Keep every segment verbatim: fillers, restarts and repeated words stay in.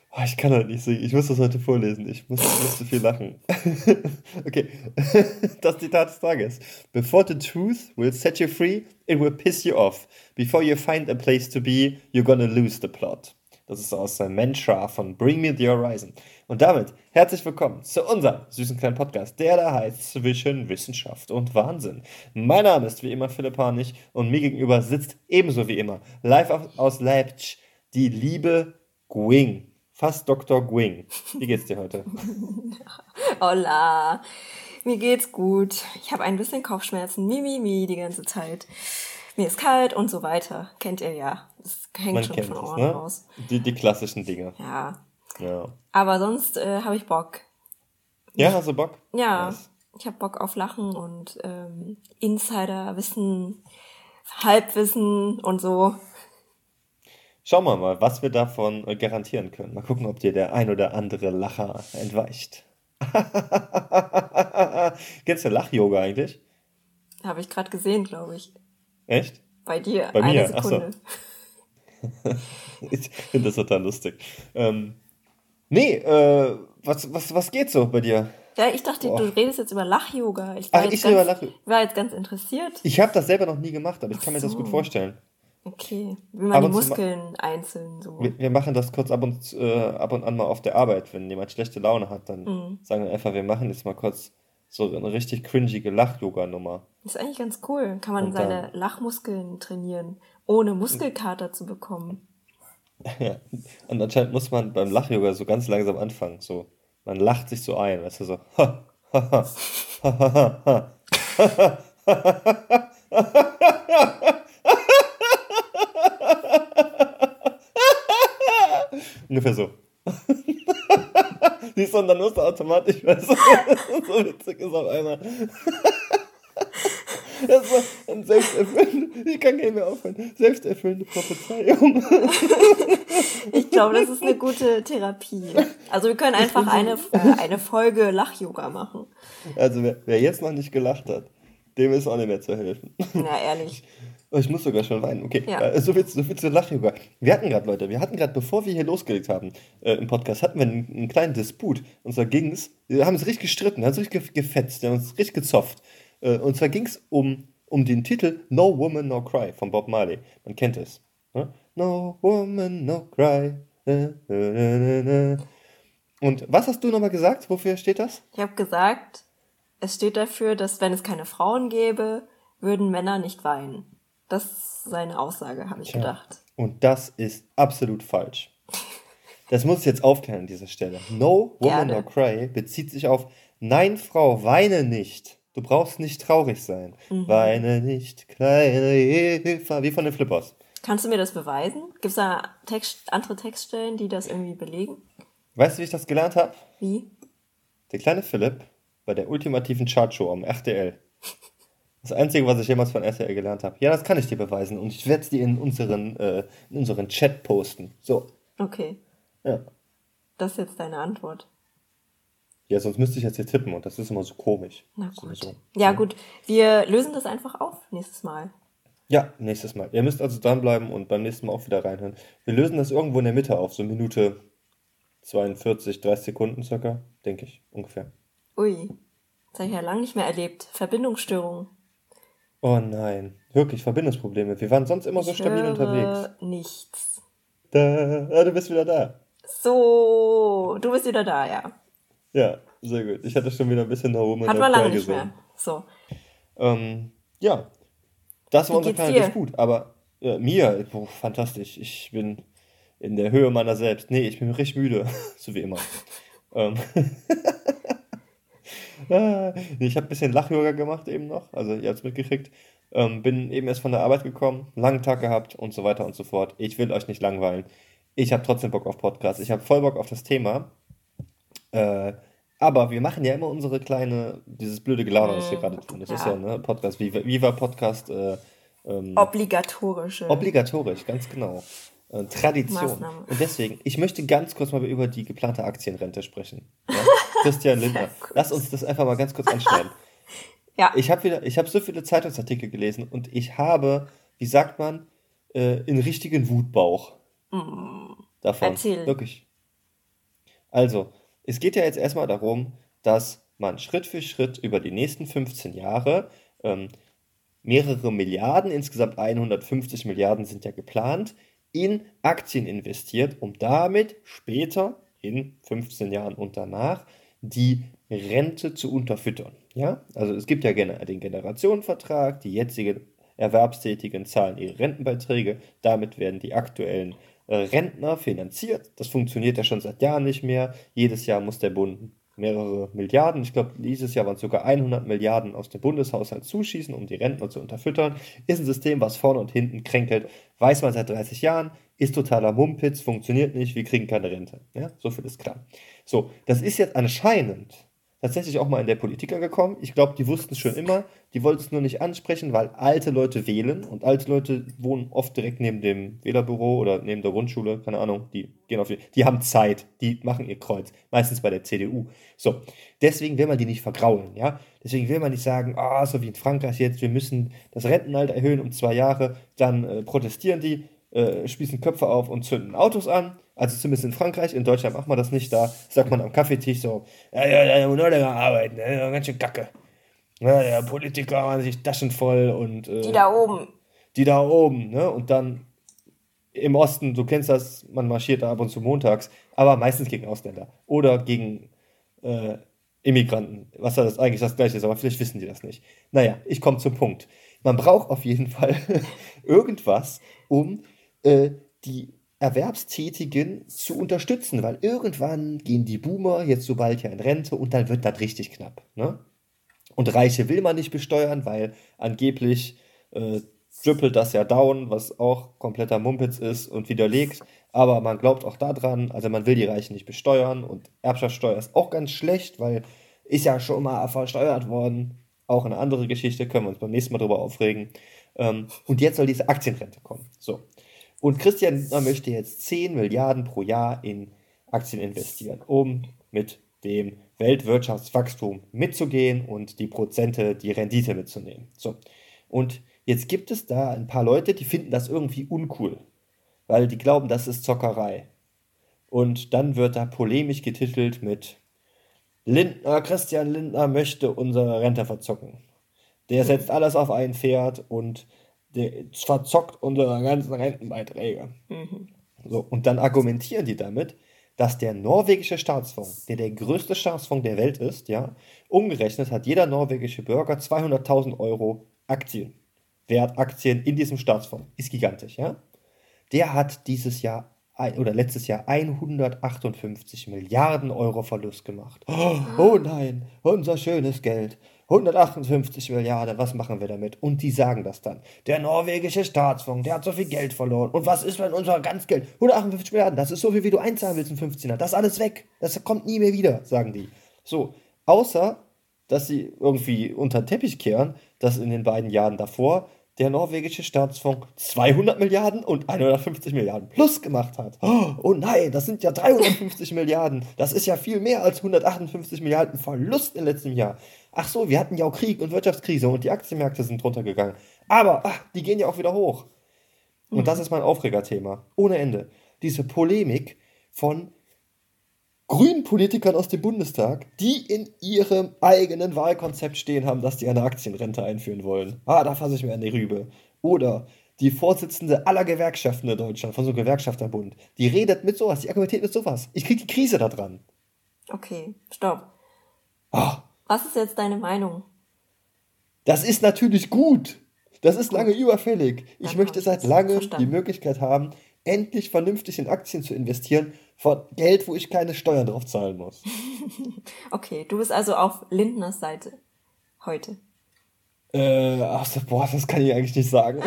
Oh, ich kann heute nicht singen. Ich muss das heute vorlesen. Ich muss, ich muss zu viel lachen. Okay. Das Zitat des Tages. Before the truth will set you free, it will piss you off. Before you find a place to be, you're gonna lose the plot. Das ist aus seinem Mantra von Bring Me the Horizon. Und damit herzlich willkommen zu unserem süßen kleinen Podcast, der da heißt Zwischen Wissenschaft und Wahnsinn. Mein Name ist wie immer Philipp Harnig und mir gegenüber sitzt ebenso wie immer live aus aus Leipzig die liebe Gwing. Fast Doktor Gwing. Wie geht's dir heute? Hola, mir geht's gut. Ich habe ein bisschen Kopfschmerzen, mi, mi, mi, die ganze Zeit. Mir ist kalt und so weiter. Kennt ihr ja. Das hängt Man schon kennt von es, Ohren ne? raus. Die, die klassischen Dinge. Ja, Ja. aber sonst äh, habe ich Bock. Ja, hast du Bock? Ja, Nice. ich habe Bock auf Lachen und ähm, Insiderwissen, Halbwissen und so. Schauen wir mal, was wir davon äh, garantieren können. Mal gucken, ob dir der ein oder andere Lacher entweicht. Kennst du Lach-Yoga eigentlich? Habe ich gerade gesehen, glaube ich. Echt? Bei dir, Bei eine mir? Achso. Sekunde. Ich finde das total lustig. Ähm, nee, äh, was, was, was geht so bei dir? Ja, ich dachte, du Boah. redest jetzt über Lach-Yoga. Ich war Ach, jetzt ich rede über ganz, Lach. war jetzt ganz interessiert. Ich habe das selber noch nie gemacht, aber ich Ach kann mir das gut so. vorstellen. Okay, wie man Ab die und zu, ma Muskeln einzeln so. wir, wir machen das kurz ab und, äh, ab und an mal auf der Arbeit. Wenn jemand schlechte Laune hat, dann Mhm. sagen wir einfach, wir machen jetzt mal kurz so eine richtig cringige Lach-Yoga-Nummer. Ist eigentlich ganz cool. Kann man Und seine dann, Lachmuskeln trainieren, ohne Muskelkater zu bekommen. ja. Und anscheinend muss man beim Lach-Yoga so ganz langsam anfangen. So, man lacht sich so ein, weißt du, so. Ha, ha, ha, ha, ha, ha, ungefähr so. Siehst du, und dann musst du automatisch, weil es so, so witzig ist auf einmal. Das war ein selbsterfüllende, ich kann gar nicht mehr aufhören, selbsterfüllende Prophezeiung. Ich glaube, das ist eine gute Therapie. Also wir können Ich einfach bin eine, so, äh, eine Folge Lach-Yoga machen. also wer, wer jetzt noch nicht gelacht hat, dem ist auch nicht mehr zu helfen. Na, ehrlich. Oh, ich muss sogar schon weinen. Okay, Ja. äh, so viel, so viel zu Lach-Yoga. Wir hatten gerade, Leute, wir hatten gerade, bevor wir hier losgelegt haben, äh, im Podcast, hatten wir einen, einen kleinen Disput. Und zwar ging es, wir haben uns richtig gestritten, wir haben uns richtig ge- gefetzt, wir haben uns richtig gezofft. Äh, und zwar ging es um, um den Titel No Woman, No Cry von Bob Marley. Man kennt es. Ne? No Woman, No Cry. Äh, äh, äh, äh. Und was hast du nochmal gesagt? Wofür steht das? Ich habe gesagt, es steht dafür, dass wenn es keine Frauen gäbe, würden Männer nicht weinen. Das ist seine Aussage, habe ich Tja, gedacht. und das ist absolut falsch. Das muss ich jetzt aufklären an dieser Stelle. No Woman, No Gerne. Cry bezieht sich auf Nein, Frau, weine nicht. Du brauchst nicht traurig sein. Mhm. Weine nicht, kleine Eva. Wie von den Flippers. Kannst du mir das beweisen? Gibt es da Text, andere Textstellen, die das irgendwie belegen? Weißt du, wie ich das gelernt habe? Wie? Der kleine Philipp bei der ultimativen Chartshow am R T L. Das Einzige, was ich jemals von R T L gelernt habe. Ja, das kann ich dir beweisen. Und ich werde es dir in unseren, äh, in unseren Chat posten. So, Okay, ja. das ist jetzt deine Antwort. Ja, sonst müsste ich jetzt hier tippen und das ist immer so komisch. Na Das ist immer gut. so. Ja Ne? gut, wir lösen das einfach auf nächstes Mal. Ja, nächstes Mal. Ihr müsst also dranbleiben und beim nächsten Mal auch wieder reinhören. Wir lösen das irgendwo in der Mitte auf, so Minute zweiundvierzig, dreißig Sekunden circa, denke ich, ungefähr. Ui, das habe ich ja lange nicht mehr erlebt. Verbindungsstörungen. Oh nein, wirklich Verbindungsprobleme. Wir waren sonst immer so Ich stabil unterwegs. höre nichts. Da, ah, du bist wieder da. So, du bist wieder da, ja. Ja, sehr gut. Ich hatte schon wieder ein bisschen No Woman, Hat No man lange Cry nicht mehr. gesungen. So, Ähm, ja, das war wie unser geht's kleiner dir? Disput. Aber äh, mir, boah, fantastisch. Ich bin in der Höhe meiner selbst. Nee, ich bin richtig müde, so wie immer. Ähm, Ah, nee, ich habe ein bisschen Lach-Yoga gemacht eben noch, also ihr habt es mitgekriegt. Ähm, bin eben erst von der Arbeit gekommen, einen langen Tag gehabt und so weiter und so fort. Ich will euch nicht langweilen. Ich habe trotzdem Bock auf Podcasts. Ich habe voll Bock auf das Thema. Äh, aber wir machen ja immer unsere kleine, dieses blöde Gelaber, was wir Hm, gerade tun. Das ist ja ja, ne Podcast, Viva, Viva Podcast, äh, ähm, obligatorische obligatorisch, ganz genau. Äh, Tradition. Maßnahme. Und deswegen, ich möchte ganz kurz mal über die geplante Aktienrente sprechen. Ja? Christian Sehr Lindner, lass uns kurz. das einfach mal ganz kurz anschneiden. Ja, Ich habe wieder, ich habe so viele Zeitungsartikel gelesen und ich habe, wie sagt man, äh, einen richtigen Wutbauch mm, davon. erzähl. Wirklich. Also, es geht ja jetzt erstmal darum, dass man Schritt für Schritt über die nächsten fünfzehn Jahre ähm, mehrere Milliarden, insgesamt hundertfünfzig Milliarden sind ja geplant, in Aktien investiert, um damit später, in fünfzehn Jahren und danach, die Rente zu unterfüttern. Ja? Also es gibt ja gener- den Generationenvertrag, die jetzigen Erwerbstätigen zahlen ihre Rentenbeiträge, damit werden die aktuellen äh, Rentner finanziert. Das funktioniert ja schon seit Jahren nicht mehr. Jedes Jahr muss der Bund mehrere Milliarden, ich glaube, dieses Jahr waren es sogar hundert Milliarden aus dem Bundeshaushalt zuschießen, um die Rentner zu unterfüttern. Ist ein System, was vorne und hinten kränkelt, weiß man seit dreißig Jahren, ist totaler Mumpitz, funktioniert nicht, wir kriegen keine Rente. Ja, so viel ist klar. So, das ist jetzt anscheinend tatsächlich auch mal in der Politik angekommen. Ich glaube, die wussten es schon immer, die wollten es nur nicht ansprechen, weil alte Leute wählen und alte Leute wohnen oft direkt neben dem Wählerbüro oder neben der Grundschule, keine Ahnung, die gehen auf die, die haben Zeit, die machen ihr Kreuz, meistens bei der C D U. So, deswegen will man die nicht vergraulen, ja. Deswegen will man nicht sagen, ah, so wie in Frankreich jetzt, wir müssen das Rentenalter erhöhen um zwei Jahre, dann äh, protestieren die, äh, spießen Köpfe auf und zünden Autos an. Also zumindest in Frankreich, in Deutschland macht man das nicht, da sagt man am Kaffeetisch so, ja, ja, ja, nur länger arbeiten, ne? Ganz schön kacke. Ja, der Politiker machen sich Taschen voll und Die äh, da oben. die da oben, ne? Und dann im Osten, du kennst das, man marschiert da ab und zu montags, aber meistens gegen Ausländer oder gegen äh, Immigranten, was da das eigentlich das Gleiche ist, aber vielleicht wissen die das nicht. Naja, ich komme zum Punkt. Man braucht auf jeden Fall irgendwas, um äh, die Erwerbstätigen zu unterstützen, weil irgendwann gehen die Boomer jetzt so bald ja in Rente und dann wird das richtig knapp. Ne? Und Reiche will man nicht besteuern, weil angeblich äh, trippelt das ja down, was auch kompletter Mumpitz ist und widerlegt. Aber man glaubt auch daran, also man will die Reichen nicht besteuern und Erbschaftssteuer ist auch ganz schlecht, weil ist ja schon mal versteuert worden. Auch eine andere Geschichte, können wir uns beim nächsten Mal drüber aufregen. Ähm, und jetzt soll diese Aktienrente kommen. So. Und Christian Lindner möchte jetzt zehn Milliarden pro Jahr in Aktien investieren, um mit dem Weltwirtschaftswachstum mitzugehen und die Prozente, die Rendite mitzunehmen. So. Und jetzt gibt es da ein paar Leute, die finden das irgendwie uncool, weil die glauben, das ist Zockerei. Und dann wird da polemisch getitelt mit Lindner, Christian Lindner möchte unsere Rente verzocken. Der setzt alles auf ein Pferd und der verzockt unsere ganzen Rentenbeiträge. Mhm. So, und dann argumentieren die damit, dass der norwegische Staatsfonds, der der größte Staatsfonds der Welt ist, ja, umgerechnet hat jeder norwegische Bürger zweihunderttausend Euro Aktien. Wert Aktien in diesem Staatsfonds. Ist gigantisch, ja. Der hat dieses Jahr ein- oder letztes Jahr hundertachtundfünfzig Milliarden Euro Verlust gemacht. Oh, oh nein, unser schönes Geld. hundertachtundfünfzig Milliarden, was machen wir damit? Und die sagen das dann. Der norwegische Staatsfonds, der hat so viel Geld verloren. Und was ist, wenn unser ganz Geld? hundertachtundfünfzig Milliarden, das ist so viel, wie du einzahlen willst in fünfzehner. Das ist alles weg. Das kommt nie mehr wieder, sagen die. So, außer, dass sie irgendwie unter den Teppich kehren, dass in den beiden Jahren davor der norwegische Staatsfonds zweihundert Milliarden und hundertfünfzig Milliarden plus gemacht hat. Oh, oh nein, das sind ja dreihundertfünfzig Milliarden. Das ist ja viel mehr als hundertachtundfünfzig Milliarden Verlust im letzten Jahr. Ach so, wir hatten ja auch Krieg und Wirtschaftskrise und die Aktienmärkte sind runtergegangen. Aber ach, die gehen ja auch wieder hoch. Und das ist mein Aufregerthema. Ohne Ende. Diese Polemik von grünen Politikern aus dem Bundestag, die in ihrem eigenen Wahlkonzept stehen haben, dass die eine Aktienrente einführen wollen. Ah, da fasse ich mir an die Rübe. Oder die Vorsitzende aller Gewerkschaften in Deutschland, von so einem Gewerkschafterbund, die redet mit sowas, die argumentiert mit sowas. Ich kriege die Krise da dran. Okay, stopp. Ah, Was ist jetzt deine Meinung? das ist natürlich gut. Das ist lange überfällig. Ich Dann möchte hab ich seit das langem die verstanden. Möglichkeit haben, endlich vernünftig in Aktien zu investieren, von Geld, wo ich keine Steuern drauf zahlen muss. Okay, du bist also auf Lindners Seite heute. Äh, ach so, boah, das kann ich eigentlich nicht sagen.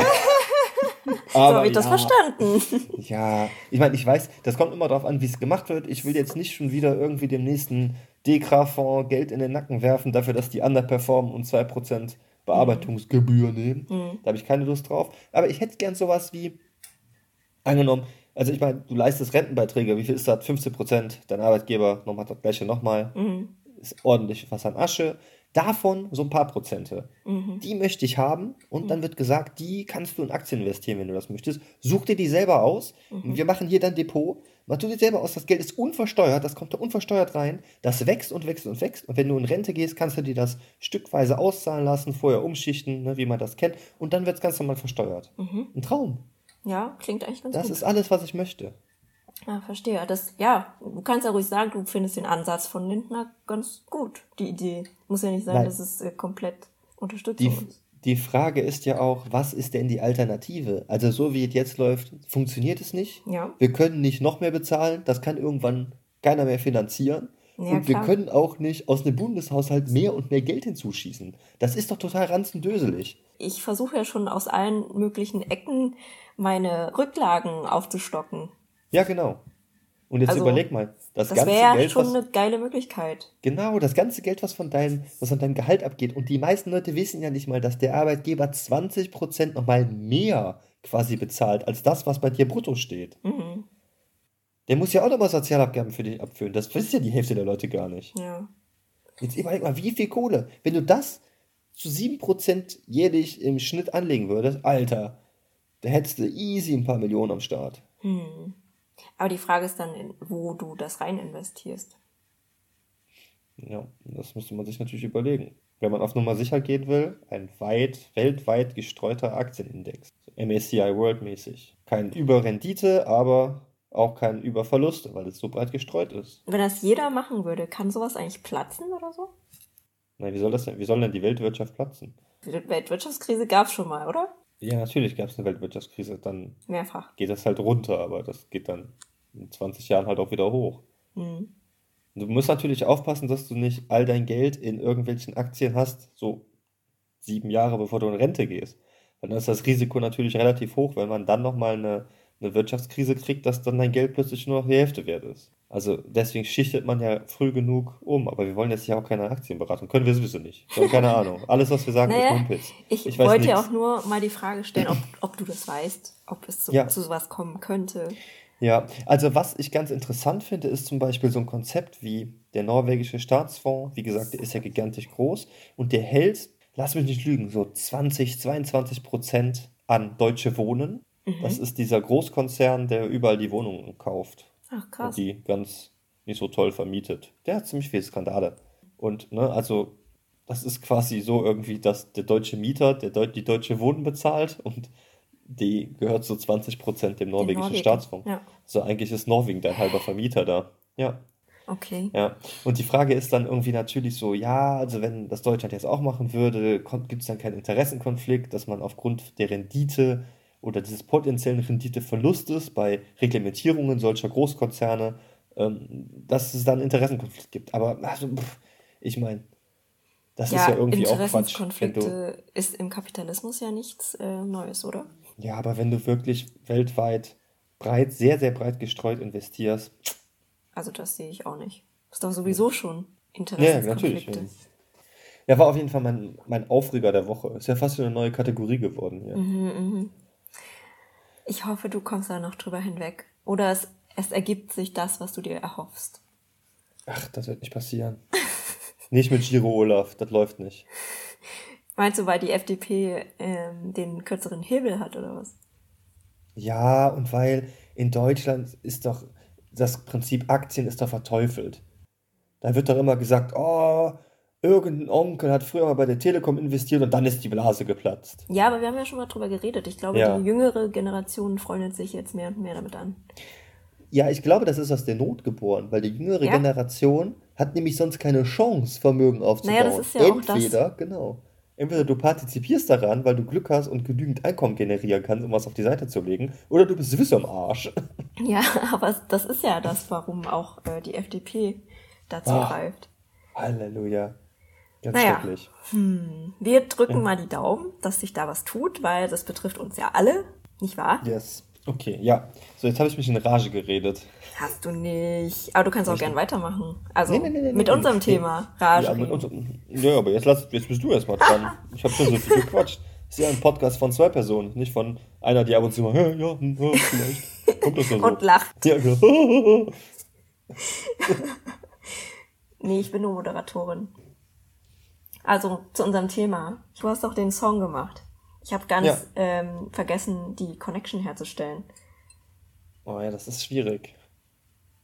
So Aber habe ich das ja, verstanden. ja, ich meine, ich weiß, das kommt immer darauf an, wie es gemacht wird. Ich will jetzt nicht schon wieder irgendwie dem nächsten Dekra-Fonds Geld in den Nacken werfen, dafür, dass die underperformen und zwei Prozent Bearbeitungsgebühr nehmen. Da habe ich keine Lust drauf. Aber ich hätte gern sowas wie, angenommen, also ich meine, du leistest Rentenbeiträge, wie viel ist das? fünfzehn Prozent, dein Arbeitgeber nochmal das gleiche nochmal, ist ordentlich was an Asche. Davon so ein paar Prozente. Die möchte ich haben und dann wird gesagt, die kannst du in Aktien investieren, wenn du das möchtest. Such dir die selber aus. Wir machen hier dein Depot. Man tut sich selber aus, das Geld ist unversteuert, das kommt da unversteuert rein, das wächst und wächst und wächst. Und wenn du in Rente gehst, kannst du dir das stückweise auszahlen lassen, vorher umschichten, ne, wie man das kennt. Und dann wird es ganz normal versteuert. Mhm. Ein Traum. Ja, klingt eigentlich ganz Das gut. ist alles, was ich möchte. Ja, verstehe. Das, ja, du kannst ja ruhig sagen, du findest den Ansatz von Lindner ganz gut, die Idee. Muss ja nicht sein, Nein. dass es äh, komplett Unterstützung Die, ist. die Frage ist ja auch, was ist denn die Alternative? Also so wie es jetzt läuft, funktioniert es nicht. Ja, Wir können nicht noch mehr bezahlen, das kann irgendwann keiner mehr finanzieren. ja Und wir klar. können auch nicht aus dem Bundeshaushalt mehr und mehr Geld hinzuschießen. Das ist doch total ranzendöselig. Ich versuche ja schon aus allen möglichen Ecken meine Rücklagen aufzustocken. Ja, genau. Und jetzt Also, überleg mal, das Das ganze wäre ja Geld, schon was, eine geile Möglichkeit. genau, das ganze Geld, was von deinem, was von deinem Gehalt abgeht. Und die meisten Leute wissen ja nicht mal, dass der Arbeitgeber zwanzig Prozent nochmal mehr quasi bezahlt, als das, was bei dir brutto steht. Mhm. Der muss ja auch nochmal Sozialabgaben für dich abführen. Das weiß ja die Hälfte der Leute gar nicht. Ja. Jetzt überleg mal, wie viel Kohle. Wenn du das zu sieben Prozent jährlich im Schnitt anlegen würdest, Alter, da hättest du easy ein paar Millionen am Start. Hm. Aber die Frage ist dann, in- wo du das rein investierst. Ja, das müsste man sich natürlich überlegen. Wenn man auf Nummer sicher gehen will, ein weit, weltweit gestreuter Aktienindex. So M S C I World mäßig. Kein Überrendite, aber auch kein Überverluste, weil es so breit gestreut ist. Wenn das jeder machen würde, kann sowas eigentlich platzen oder so? Na, wie soll das denn? Wie soll denn die Weltwirtschaft platzen? Die Weltwirtschaftskrise gab es schon mal, oder? Ja, natürlich gab es eine Weltwirtschaftskrise, dann Mehrfach. geht das halt runter, aber das geht dann in zwanzig Jahren halt auch wieder hoch. Hm. Du musst natürlich aufpassen, dass du nicht all dein Geld in irgendwelchen Aktien hast, so sieben Jahre bevor du in Rente gehst. Weil dann ist das Risiko natürlich relativ hoch, wenn man dann nochmal eine, eine Wirtschaftskrise kriegt, dass dann dein Geld plötzlich nur noch die Hälfte wert ist. Also deswegen schichtet man ja früh genug um. Aber wir wollen jetzt ja auch keine Aktienberatung. Können wir sowieso nicht. Wir haben keine Ahnung. Alles, was wir sagen, ist Naja, Mumpitz. ich, Ich weiß wollte ja nichts. auch nur mal die Frage stellen, ob, ob du das weißt, ob es zu, Ja, zu sowas kommen könnte. ja. Also was ich ganz interessant finde, ist zum Beispiel so ein Konzept wie der norwegische Staatsfonds. Wie gesagt, der ist ja gigantisch groß und der hält, lass mich nicht lügen, so zwanzig, zweiundzwanzig Prozent an Deutsche Wohnen. Das Mhm. ist dieser Großkonzern, der überall die Wohnungen kauft Ach, und krass. die ganz nicht so toll vermietet. Der hat ziemlich viele Skandale. Und, ne, also, das ist quasi so irgendwie, dass der deutsche Mieter, der Deu die Deutsche Wohnen bezahlt und die gehört zu zwanzig Prozent dem Den norwegischen Norwegen. Staatsfonds. Ja, So, eigentlich ist Norwegen dein halber Vermieter da. Ja, okay. ja. Und die Frage ist dann irgendwie natürlich so, ja, also wenn das Deutschland jetzt auch machen würde, gibt es dann keinen Interessenkonflikt, dass man aufgrund der Rendite oder dieses potenziellen Renditeverlustes bei Reglementierungen solcher Großkonzerne, ähm, dass es dann einen Interessenkonflikt gibt. Aber also, pff, ich meine, das ist Ja, ja irgendwie auch Quatsch, wenn du, Interessenskonflikte ist im Kapitalismus ja nichts äh, Neues, oder? ja, aber wenn du wirklich weltweit breit, sehr, sehr breit gestreut investierst, Also das sehe ich auch nicht. Ist doch sowieso schon ja, ja, natürlich. Interessenskonflikte. Ja, war auf jeden Fall mein, mein Aufreger der Woche. Ist ja fast schon eine neue Kategorie geworden hier. Mhm. Ich hoffe, du kommst da noch drüber hinweg. Oder es, es ergibt sich das, was du dir erhoffst. Ach, das wird nicht passieren. Nicht mit Giro Olaf, das läuft nicht. Meinst du, weil die F D P ähm, den kürzeren Hebel hat oder was? Ja, und weil in Deutschland ist doch das Prinzip Aktien ist doch verteufelt. Da wird doch immer gesagt, oh, irgendein Onkel hat früher mal bei der Telekom investiert und dann ist die Blase geplatzt. Ja, aber wir haben ja schon mal drüber geredet. Ich glaube, Ja. die jüngere Generation freundet sich jetzt mehr und mehr damit an. Ja, ich glaube, das ist aus der Not geboren, weil die jüngere Ja? Generation hat nämlich sonst keine Chance, Vermögen Naja, das aufzubauen. ist ja auch das. Entweder, genau, entweder du partizipierst daran, weil du Glück hast und genügend Einkommen generieren kannst, um was auf die Seite zu legen, oder du bist sowieso am Arsch. Ja, aber das ist ja das, warum auch äh, die F D P dazu Ah, greift. Halleluja. Ganz Naja, schrecklich. wir drücken Ja. mal die Daumen, dass sich da was tut, weil das betrifft uns ja alle, nicht wahr? Yes. Okay, ja. So, jetzt habe ich mich in Rage geredet. Hast du nicht. Aber du kannst auch Ich, gern weitermachen. nee, Also nee, nee, nee, mit nee. unserem Nee. Thema, Rage Ja, mit reden. unserem. Ja, aber jetzt, lass, jetzt bist du erstmal dran. Ich habe schon so viel gequatscht. Das ist ja ein Podcast von zwei Personen, nicht von einer, die ab und zu mal, "Hä, ja, hm, ja, vielleicht. Kommt das nur Und so. lacht. Ja, genau. Nee, ich bin nur Moderatorin. Also zu unserem Thema. Du hast doch den Song gemacht. Ich habe ganz Ja. ähm, vergessen, die Connection herzustellen. Oh ja, das ist schwierig.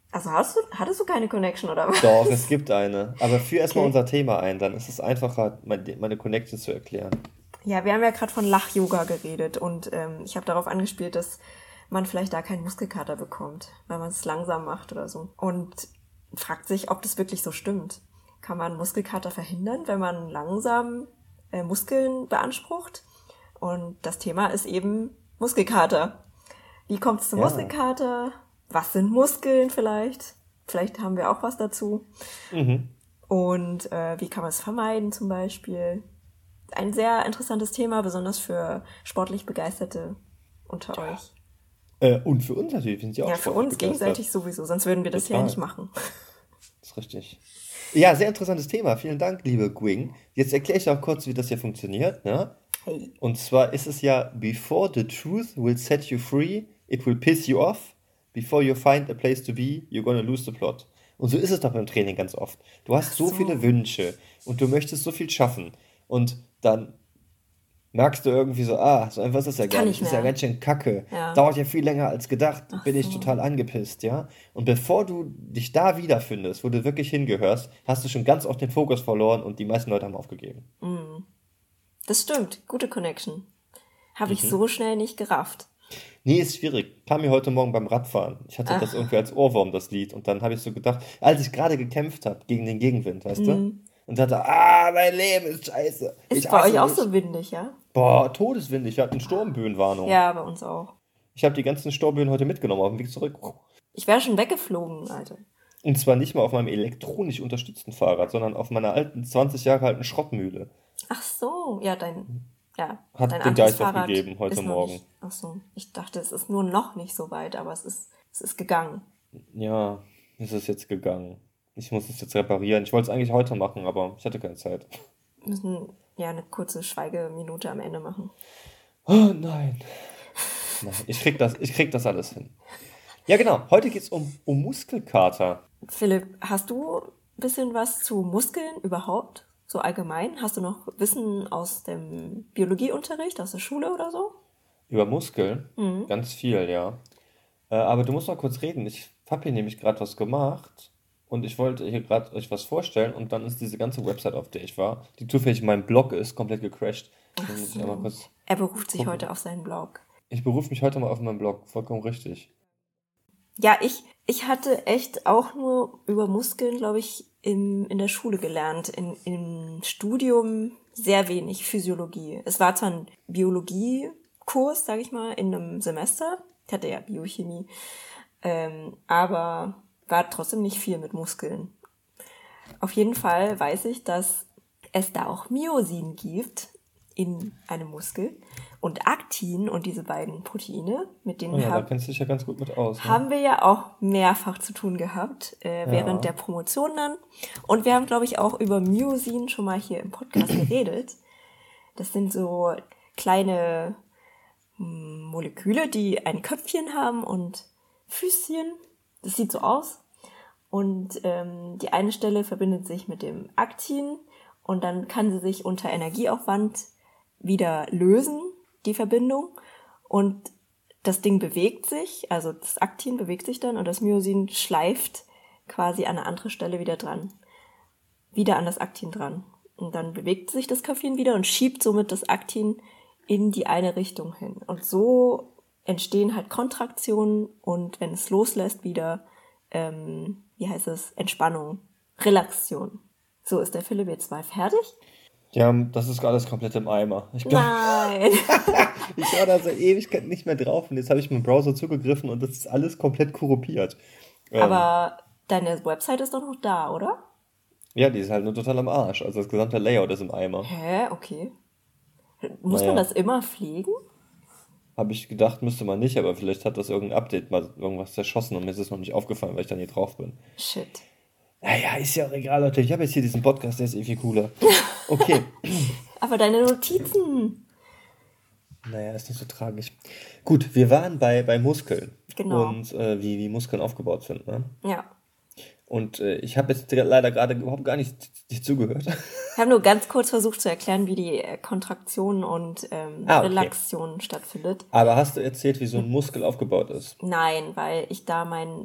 Also hast du, hattest du keine Connection oder was? Doch, es gibt eine. Aber führ erstmal Okay. unser Thema ein, dann ist es einfacher, meine, meine Connection zu erklären. Ja, wir haben ja gerade von Lach-Yoga geredet und ähm, ich habe darauf angespielt, dass man vielleicht da keinen Muskelkater bekommt, weil man es langsam macht oder so. Und fragt sich, ob das wirklich so stimmt. Kann man Muskelkater verhindern, wenn man langsam äh, Muskeln beansprucht? Und das Thema ist eben Muskelkater. Wie kommt es zum Ja. Muskelkater? Was sind Muskeln vielleicht? Vielleicht haben wir auch was dazu. Mhm. Und äh, wie kann man es vermeiden zum Beispiel? Ein sehr interessantes Thema, besonders für sportlich Begeisterte unter euch. Äh, und für uns natürlich, wir sind ja auch Ja, für sportlich uns begeistert. gegenseitig sowieso, sonst würden wir das ja Total. nicht machen. Das ist richtig. Ja, sehr interessantes Thema. Vielen Dank, liebe Gwing. Jetzt erkläre ich auch kurz, wie das hier funktioniert. Ne? Hey. Und zwar ist es ja, before the truth will set you free, it will piss you off. Before you find a place to be, you're gonna lose the plot. Und so ist es doch beim Training ganz oft. Du hast so so. viele Wünsche und du möchtest so viel schaffen. Und dann merkst du irgendwie so, ah, so einfach ist das ja gar kann nicht. nicht Ist ja mehr. ganz schön kacke. Ja. Dauert ja viel länger als gedacht. Bin ich so. total angepisst, ja. Und bevor du dich da wiederfindest, wo du wirklich hingehörst, hast du schon ganz oft den Fokus verloren und die meisten Leute haben aufgegeben. Das stimmt, gute Connection. Habe Mhm. ich so schnell nicht gerafft. Nee, ist schwierig. Kam mir heute Morgen beim Radfahren. Ich hatte das irgendwie als Ohrwurm, das Lied. Und dann habe ich so gedacht, als ich gerade gekämpft habe gegen den Gegenwind, weißt du? Und dachte, ah, mein Leben ist scheiße. Ist Ich bei hasse euch auch mich. so windig, ja? Boah, todeswindig. Ich hatte eine Sturmböenwarnung. Ja, bei uns auch. Ich habe die ganzen Sturmböen heute mitgenommen auf dem Weg zurück. Ich wäre schon weggeflogen, Alter. Und zwar nicht mal auf meinem elektronisch unterstützten Fahrrad, sondern auf meiner alten, zwanzig Jahre alten Schrottmühle. Ach so, ja, dein, ja, Hat dein den anderes Geist Fahrrad aufgegeben heute ist noch Morgen. Nicht, ach so, ich dachte, es ist nur noch nicht so weit, aber es ist, es ist gegangen. Ja, es ist jetzt gegangen. Ich muss es jetzt reparieren. Ich wollte es eigentlich heute machen, aber ich hatte keine Zeit. Wir müssen ja eine kurze Schweigeminute am Ende machen. Oh nein. Nein, ich krieg das, ich krieg das alles hin. Ja, genau. Heute geht es um, um Muskelkater. Philipp, hast du ein bisschen was zu Muskeln überhaupt? So allgemein? Hast du noch Wissen aus dem Biologieunterricht, aus der Schule oder so? Über Muskeln? Ganz viel, ja. Äh, aber du musst mal kurz reden. Ich habe hier nämlich gerade was gemacht und ich wollte hier gerade euch was vorstellen und dann ist diese ganze Website, auf der ich war, die zufällig in meinem Blog ist, komplett gecrashed. Dann muss ich einmal kurz Er beruft sich gucken. heute auf seinen Blog. Ich berufe mich heute mal auf meinen Blog. Vollkommen richtig. Ja, ich, ich hatte echt auch nur über Muskeln, glaube ich, in, in der Schule gelernt. In, im Studium sehr wenig Physiologie. Es war zwar ein Biologiekurs, sage ich mal, in einem Semester. Ich hatte ja Biochemie. Ähm, aber war trotzdem nicht viel mit Muskeln. Auf jeden Fall weiß ich, dass es da auch Myosin gibt in einem Muskel und Aktin und diese beiden Proteine, mit denen Oh ja, da haben kennst du dich ja ganz gut mit aus. Ne? haben wir ja auch mehrfach zu tun gehabt, äh, Ja. während der Promotion dann. Und wir haben, glaube ich, auch über Myosin schon mal hier im Podcast geredet. Das sind so kleine mm, Moleküle, die ein Köpfchen haben und Füßchen. Das sieht so aus. Und ähm, die eine Stelle verbindet sich mit dem Aktin und dann kann sie sich unter Energieaufwand wieder lösen, die Verbindung. Und das Ding bewegt sich, also das Aktin bewegt sich dann und das Myosin schleift quasi an eine andere Stelle wieder dran. Wieder an das Aktin dran. Und dann bewegt sich das Köpfchen wieder und schiebt somit das Aktin in die eine Richtung hin. Und so entstehen halt Kontraktionen und wenn es loslässt, wieder, ähm, wie heißt es, Entspannung, Relaxation. So, ist der Philipp jetzt mal fertig? Ja, das ist alles komplett im Eimer. Ich glaube, Nein! ich war da seit Ewigkeit nicht mehr drauf und jetzt habe ich meinen Browser zugegriffen und das ist alles komplett korrumpiert. Ähm, Aber deine Website ist doch noch da, oder? ja, die ist halt nur total am Arsch. Also das gesamte Layout ist im Eimer. Hä? Okay. Muss man Naja. das immer pflegen? Habe ich gedacht, müsste man nicht, aber vielleicht hat das irgendein Update mal irgendwas zerschossen und mir ist es noch nicht aufgefallen, weil ich da nie drauf bin. Shit. Naja, ist ja auch egal, Leute. Ich habe jetzt hier diesen Podcast, der ist eh viel cooler. Okay. Aber deine Notizen. Naja, ist nicht so tragisch. Gut, wir waren bei, bei Muskeln. Genau. Und äh, wie, wie Muskeln aufgebaut sind. Ne? Ja. Und äh, ich habe jetzt leider gerade überhaupt gar nicht dir zugehört. Ich habe nur ganz kurz versucht zu erklären, wie die äh, Kontraktion und ähm, Ah, okay. Relaxation stattfindet. Aber hast du erzählt, wie so ein Muskel aufgebaut ist? Nein, weil ich da mein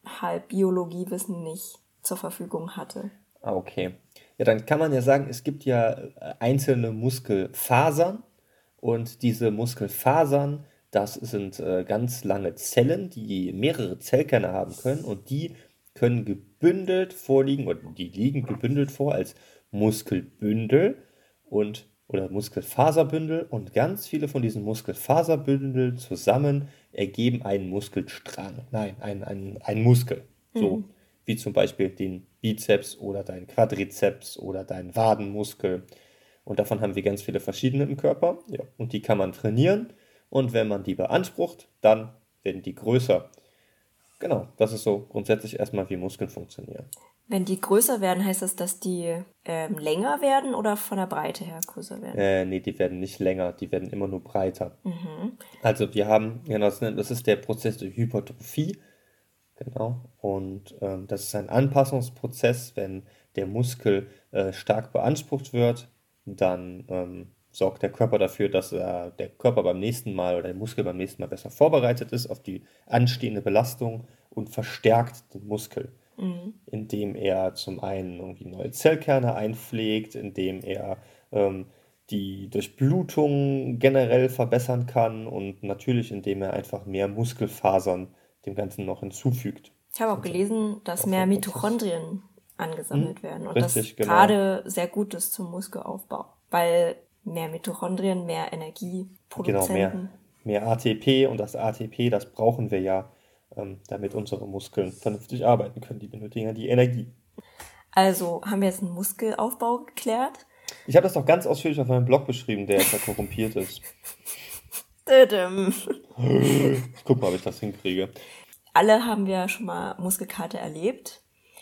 halb Biologiewissen nicht zur Verfügung hatte. Ah, okay. Ja, dann kann man ja sagen, es gibt ja äh, einzelne Muskelfasern und diese Muskelfasern, das sind äh, ganz lange Zellen, die mehrere Zellkerne haben können und die können gebündelt vorliegen oder die liegen gebündelt vor als Muskelbündel und oder Muskelfaserbündel und ganz viele von diesen Muskelfaserbündeln zusammen ergeben einen Muskelstrang. Nein, ein, ein, ein Muskel. So Mhm. wie zum Beispiel den Bizeps oder dein Quadrizeps oder dein Wadenmuskel. Und davon haben wir ganz viele verschiedene im Körper. Ja. Und die kann man trainieren. Und wenn man die beansprucht, dann werden die größer. Genau, das ist so grundsätzlich erstmal, wie Muskeln funktionieren. Wenn die größer werden, heißt das, dass die ähm, länger werden oder von der Breite her größer werden? Äh, nee, die werden nicht länger, die werden immer nur breiter. Mhm. Also wir haben, genau, das nennt- das ist der Prozess der Hypertrophie. Genau. Und ähm, das ist ein Anpassungsprozess, wenn der Muskel äh, stark beansprucht wird, dann ähm, sorgt der Körper dafür, dass äh, der Körper beim nächsten Mal oder der Muskel beim nächsten Mal besser vorbereitet ist auf die anstehende Belastung und verstärkt den Muskel, Mhm. indem er zum einen irgendwie neue Zellkerne einpflegt, indem er ähm, die Durchblutung generell verbessern kann und natürlich indem er einfach mehr Muskelfasern dem Ganzen noch hinzufügt. Ich habe auch Also, gelesen, dass das ist mehr ein Prozess. Mitochondrien angesammelt Hm? werden und das Richtig, genau. gerade sehr gut ist zum Muskelaufbau, weil mehr Mitochondrien, mehr Genau, mehr, Energieproduzenten. mehr A T P und das A T P, das brauchen wir ja, ähm, damit unsere Muskeln vernünftig arbeiten können. Die benötigen ja die Energie. Also haben wir jetzt einen Muskelaufbau geklärt. Ich habe das doch ganz ausführlich auf meinem Blog beschrieben, der jetzt ja korrumpiert ist. Tadam. Ich guck mal, ob ich das hinkriege. Alle haben wir schon mal Muskelkater erlebt.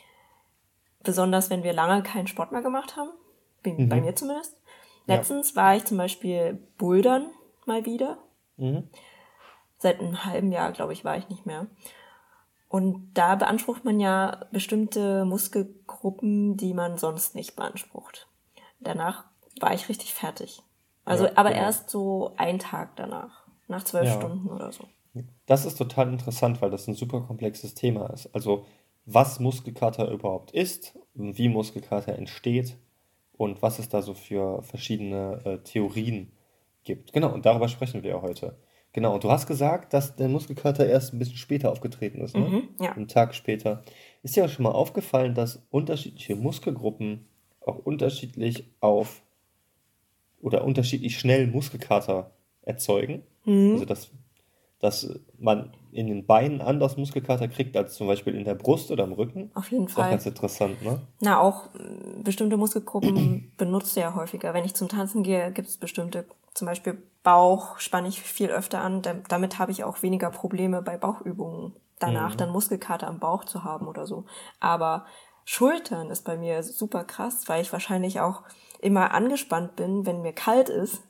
Besonders wenn wir lange keinen Sport mehr gemacht haben. Bei, bei Mhm. mir zumindest. Ja. Letztens war ich zum Beispiel bouldern mal wieder. Mhm. Seit einem halben Jahr, glaube ich, war ich nicht mehr. Und da beansprucht man ja bestimmte Muskelgruppen, die man sonst nicht beansprucht. Danach war ich richtig fertig. Also, Ja, aber genau. erst so einen Tag danach. Nach zwölf Ja. Stunden oder so. Das ist total interessant, weil das ein super komplexes Thema ist. Also, was Muskelkater überhaupt ist, wie Muskelkater entsteht und was es da so für verschiedene äh, Theorien gibt. Genau, und darüber sprechen wir ja heute. Genau, und du hast gesagt, dass der Muskelkater erst ein bisschen später aufgetreten ist, ne? Mhm, ja. Einen Tag später. Ist dir auch schon mal aufgefallen, dass unterschiedliche Muskelgruppen auch unterschiedlich auf oder unterschiedlich schnell Muskelkater erzeugen? Also, dass dass man in den Beinen anders Muskelkater kriegt als zum Beispiel in der Brust oder im Rücken. Auf jeden Ist auch Fall. ganz interessant, ne? Na, auch mm, bestimmte Muskelgruppen benutzt du ja häufiger. Wenn ich zum Tanzen gehe, gibt es bestimmte, zum Beispiel Bauch spanne ich viel öfter an. Da- Damit habe ich auch weniger Probleme bei Bauchübungen. Danach dann Muskelkater am Bauch zu haben oder so. Aber Schultern ist bei mir super krass, weil ich wahrscheinlich auch immer angespannt bin, wenn mir kalt ist.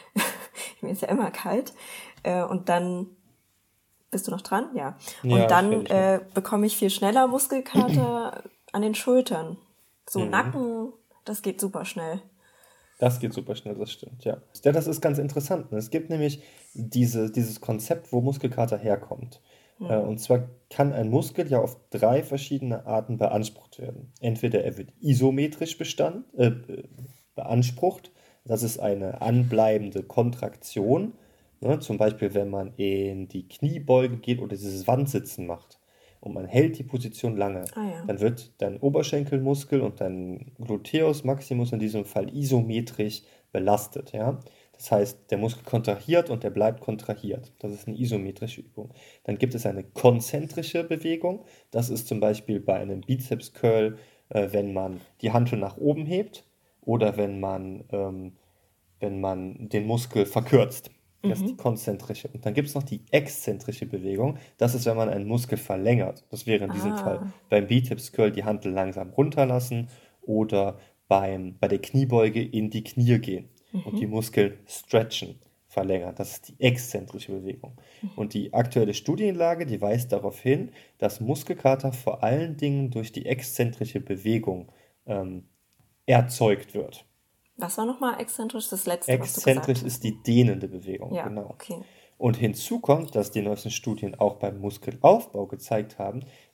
Mir ist ja immer kalt. Äh, Und dann bist du noch dran? Ja. Und Ja, ich dann höre dich noch. äh, bekomme ich viel schneller Muskelkater an den Schultern. So Nacken, das geht super schnell. Das geht super schnell, das stimmt, ja. Ja, das ist ganz interessant. Ne? Es gibt nämlich diese, dieses Konzept, wo Muskelkater herkommt. Äh, und zwar kann ein Muskel ja auf drei verschiedene Arten beansprucht werden. Entweder er wird isometrisch bestand, äh, beansprucht, das ist eine anbleibende Kontraktion. Ne? Zum Beispiel, wenn man in die Kniebeuge geht oder dieses Wandsitzen macht und man hält die Position lange, Ah ja. dann wird dein Oberschenkelmuskel und dein Gluteus maximus in diesem Fall isometrisch belastet. Ja? Das heißt, der Muskel kontrahiert und der bleibt kontrahiert. Das ist eine isometrische Übung. Dann gibt es eine konzentrische Bewegung. Das ist zum Beispiel bei einem Bizeps-Curl, äh, wenn man die Hantel nach oben hebt oder wenn man, ähm, wenn man den Muskel verkürzt. Das ist die konzentrische. Und dann gibt es noch die exzentrische Bewegung. Das ist, wenn man einen Muskel verlängert. Das wäre in diesem Fall Ah. beim Bizeps-Curl die Hantel langsam runterlassen oder beim, bei der Kniebeuge in die Knie gehen und die Muskeln stretchen, verlängern. Das ist die exzentrische Bewegung. Und die aktuelle Studienlage, die weist darauf hin, dass Muskelkater vor allen Dingen durch die exzentrische Bewegung ähm, erzeugt wird. Was war nochmal exzentrisch? Das letzte, was du gesagt Exzentrisch hast. ist die dehnende Bewegung, Ja, genau. okay. Und hinzu kommt, dass die neuesten Studien auch beim Muskelaufbau gezeigt haben,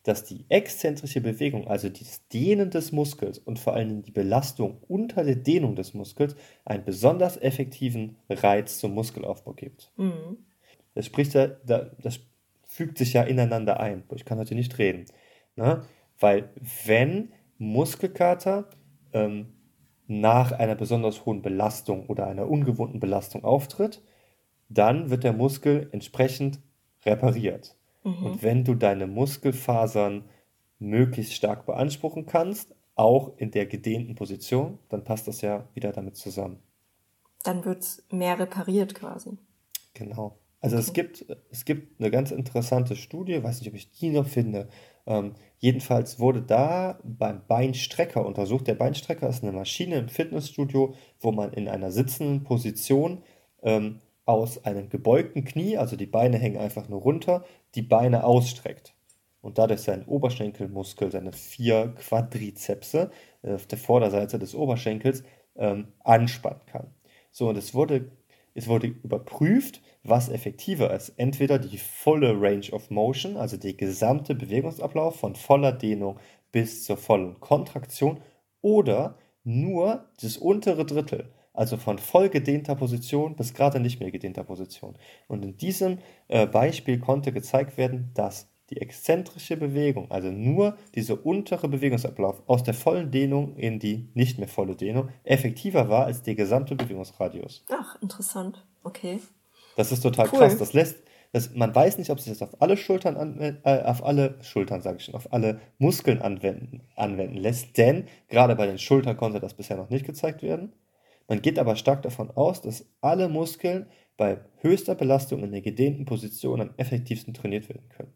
dass die exzentrische Bewegung, also das Dehnen des Muskels und vor allem die Belastung unter der Dehnung des Muskels, einen besonders effektiven Reiz zum Muskelaufbau gibt. Mhm. Das spricht ja, das fügt sich ja ineinander ein. Ich kann heute nicht reden. Ne? Weil wenn Muskelkater ähm, nach einer besonders hohen Belastung oder einer ungewohnten Belastung auftritt, dann wird der Muskel entsprechend repariert. Mhm. Und wenn du deine Muskelfasern möglichst stark beanspruchen kannst, auch in der gedehnten Position, dann passt das ja wieder damit zusammen. Dann wird es mehr repariert quasi. Genau. Also Okay. es gibt, es gibt eine ganz interessante Studie, weiß nicht, ob ich die noch finde. Ähm, jedenfalls wurde da beim Beinstrecker untersucht. Der Beinstrecker ist eine Maschine im Fitnessstudio, wo man in einer sitzenden Position ähm, aus einem gebeugten Knie, also die Beine hängen einfach nur runter, die Beine ausstreckt. Und dadurch seinen Oberschenkelmuskel, seine vier Quadrizepse äh, auf der Vorderseite des Oberschenkels ähm, anspannen kann. So, und es wurde, es wurde überprüft, was effektiver ist. Entweder die volle Range of Motion, also der gesamte Bewegungsablauf von voller Dehnung bis zur vollen Kontraktion, oder nur das untere Drittel, also von voll gedehnter Position bis gerade nicht mehr gedehnter Position. Und in diesem äh, Beispiel konnte gezeigt werden, dass die exzentrische Bewegung, also nur dieser untere Bewegungsablauf aus der vollen Dehnung in die nicht mehr volle Dehnung, effektiver war als der gesamte Bewegungsradius. Ach, interessant. Okay. Das ist total Cool. krass. Das lässt, das, man weiß nicht, ob sich das auf alle Schultern anwenden, äh, auf alle Schultern, sage ich schon, auf alle Muskeln anwenden, anwenden lässt, denn gerade bei den Schultern konnte das bisher noch nicht gezeigt werden. Man geht aber stark davon aus, dass alle Muskeln bei höchster Belastung in der gedehnten Position am effektivsten trainiert werden können.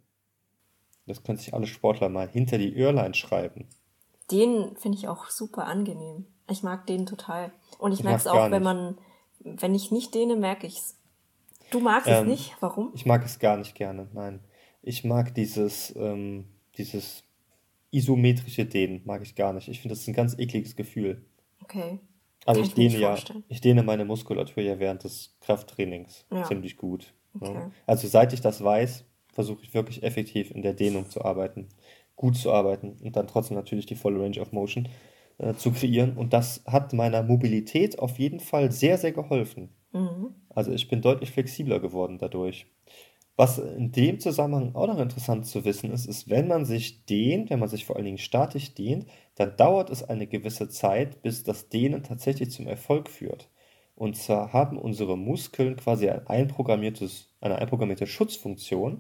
Das können sich alle Sportler mal hinter die Öhrlein schreiben. Den finde ich auch super angenehm. Ich mag den total. Und ich, Ich merke es mag auch, gar wenn nicht. man, wenn ich nicht dehne, merke ich es. Du magst es Ähm, nicht? Warum? ich mag es gar nicht gerne, nein. Ich mag dieses, ähm, dieses isometrische Dehnen, mag ich gar nicht. Ich finde, das ist ein ganz ekliges Gefühl. Okay. Also Kann ich ich mir nicht dehne ja, vorstellen. ich dehne meine Muskulatur ja während des Krafttrainings Ja. ziemlich gut. Ne? Okay. Also seit ich das weiß, versuche ich wirklich effektiv in der Dehnung zu arbeiten, gut zu arbeiten und dann trotzdem natürlich die volle Range of Motion äh, zu kreieren. Und das hat meiner Mobilität auf jeden Fall sehr, sehr geholfen. Mhm. Also ich bin deutlich flexibler geworden dadurch. Was in dem Zusammenhang auch noch interessant zu wissen ist, ist, wenn man sich dehnt, wenn man sich vor allen Dingen statisch dehnt, dann dauert es eine gewisse Zeit, bis das Dehnen tatsächlich zum Erfolg führt. Und zwar haben unsere Muskeln quasi ein einprogrammiertes, eine einprogrammierte Schutzfunktion,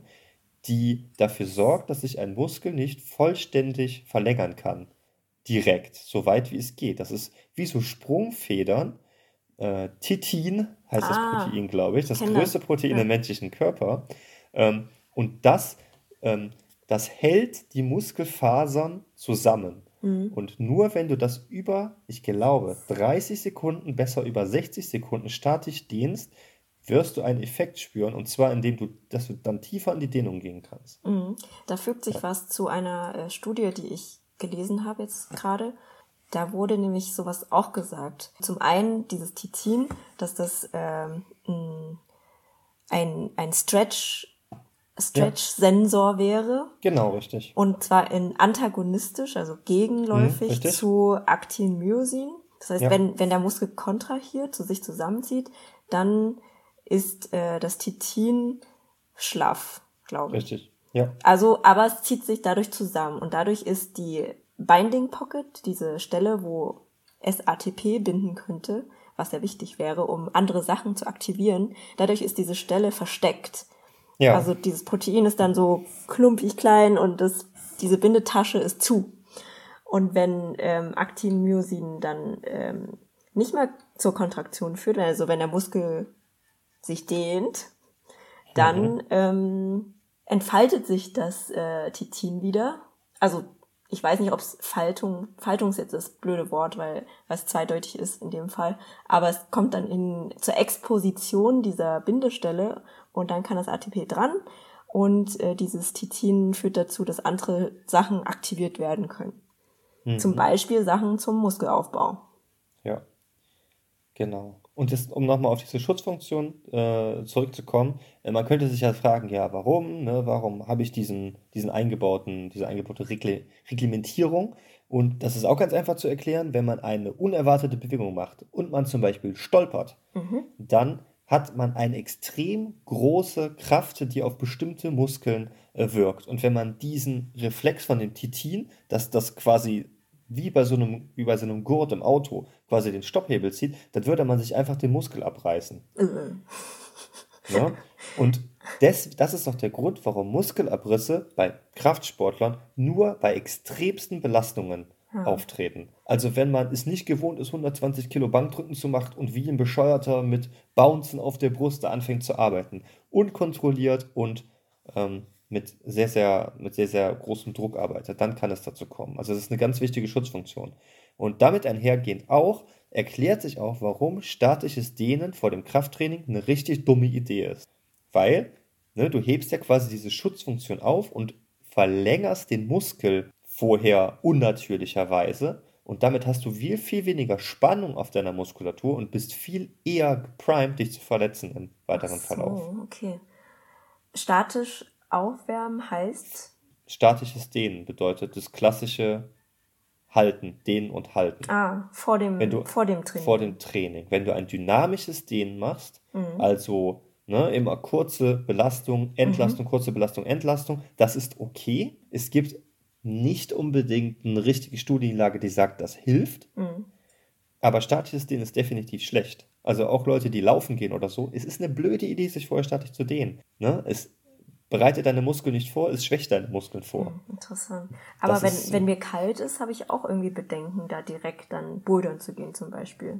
die dafür sorgt, dass sich ein Muskel nicht vollständig verlängern kann. Direkt, so weit wie es geht. Das ist wie so Sprungfedern. Äh, Titin heißt das Ah, Protein, glaube ich, ich das kenne größte das. Protein Ja. im menschlichen Körper. Ähm, und das, ähm, das hält die Muskelfasern zusammen. Mhm. Und nur wenn du das über, ich glaube, dreißig Sekunden, besser über sechzig Sekunden statisch dehnst, wirst du einen Effekt spüren. Und zwar, indem du, dass du dann tiefer in die Dehnung gehen kannst. Mhm. Da fügt sich Ja. was zu einer äh, Studie, die ich gelesen habe jetzt gerade. Da wurde nämlich sowas auch gesagt. Zum einen dieses Titin, dass das ähm, ein, ein, ein Stretch, Ja, Stretch-Sensor wäre. genau, richtig. Und zwar in antagonistisch, also Mhm, gegenläufig richtig? zu Actin-Myosin. Das heißt, Ja, wenn, wenn der Muskel kontrahiert, zu sich zusammenzieht, dann ist äh, das Titin schlaff, glaube ich. richtig. Ja, Also, aber es zieht sich dadurch zusammen und dadurch ist die Binding Pocket, diese Stelle, wo es A T P binden könnte, was ja wichtig wäre, um andere Sachen zu aktivieren, dadurch ist diese Stelle versteckt. ja, Also dieses Protein ist dann so klumpig klein und das, diese Bindetasche ist zu. Und wenn ähm, Actin-Myosin dann ähm, nicht mehr zur Kontraktion führt, also wenn der Muskel sich dehnt, mhm, dann ähm, entfaltet sich das äh, Titin wieder. Also ich weiß nicht, ob es Faltung, Faltung ist jetzt das blöde Wort, weil es zweideutig ist in dem Fall, aber es kommt dann in zur Exposition dieser Bindestelle und dann kann das A T P dran und äh, dieses Titin führt dazu, dass andere Sachen aktiviert werden können. Zum mhm, Beispiel Sachen zum Muskelaufbau. ja, genau. Und jetzt, um nochmal auf diese Schutzfunktion äh, zurückzukommen, äh, man könnte sich ja fragen, ja, warum, ne, warum habe ich diesen, diesen eingebauten, diese eingebaute Regle Reglementierung? Und das ist auch ganz einfach zu erklären, wenn man eine unerwartete Bewegung macht und man zum Beispiel stolpert, Mhm. dann hat man eine extrem große Kraft, die auf bestimmte Muskeln äh, wirkt. Und wenn man diesen Reflex von dem Titin, dass das quasi wie bei so einem, wie bei so einem Gurt im Auto quasi den Stopphebel zieht, dann würde man sich einfach den Muskel abreißen. Äh. Ne? Und des, das ist doch der Grund, warum Muskelabrisse bei Kraftsportlern nur bei extremsten Belastungen Ja. auftreten. Also wenn man es nicht gewohnt ist, hundertzwanzig Kilo Bankdrücken zu machen und wie ein Bescheuerter mit Bouncen auf der Brust da anfängt zu arbeiten. Unkontrolliert und ähm, mit sehr, sehr, mit sehr, sehr großem Druck arbeitet, dann kann es dazu kommen. Also das ist eine ganz wichtige Schutzfunktion. Und damit einhergehend auch, erklärt sich auch, warum statisches Dehnen vor dem Krafttraining eine richtig dumme Idee ist. Weil, ne, du hebst ja quasi diese Schutzfunktion auf und verlängerst den Muskel vorher unnatürlicherweise und damit hast du viel, viel weniger Spannung auf deiner Muskulatur und bist viel eher geprimed, dich zu verletzen im Ach weiteren Verlauf. so, okay. Statisch aufwärmen heißt, Statisches Dehnen bedeutet das klassische Halten, Dehnen und Halten. ah, vor Wenn dem, du vor dem vor Training. dem Training, wenn du ein dynamisches Dehnen machst, Mhm. also ne, immer kurze Belastung, Entlastung, kurze Belastung, Entlastung, das ist okay. Es gibt nicht unbedingt eine richtige Studienlage, die sagt, das hilft, Mhm. aber statisches Dehnen ist definitiv schlecht. Also auch Leute, die laufen gehen oder so, es ist eine blöde Idee, sich vorher statisch zu dehnen. Ne? Es bereitet deine Muskeln nicht vor, es schwächt deine Muskeln vor. Interessant. Das Aber wenn, ist wenn mir kalt ist, habe ich auch irgendwie Bedenken, da direkt dann bouldern zu gehen zum Beispiel.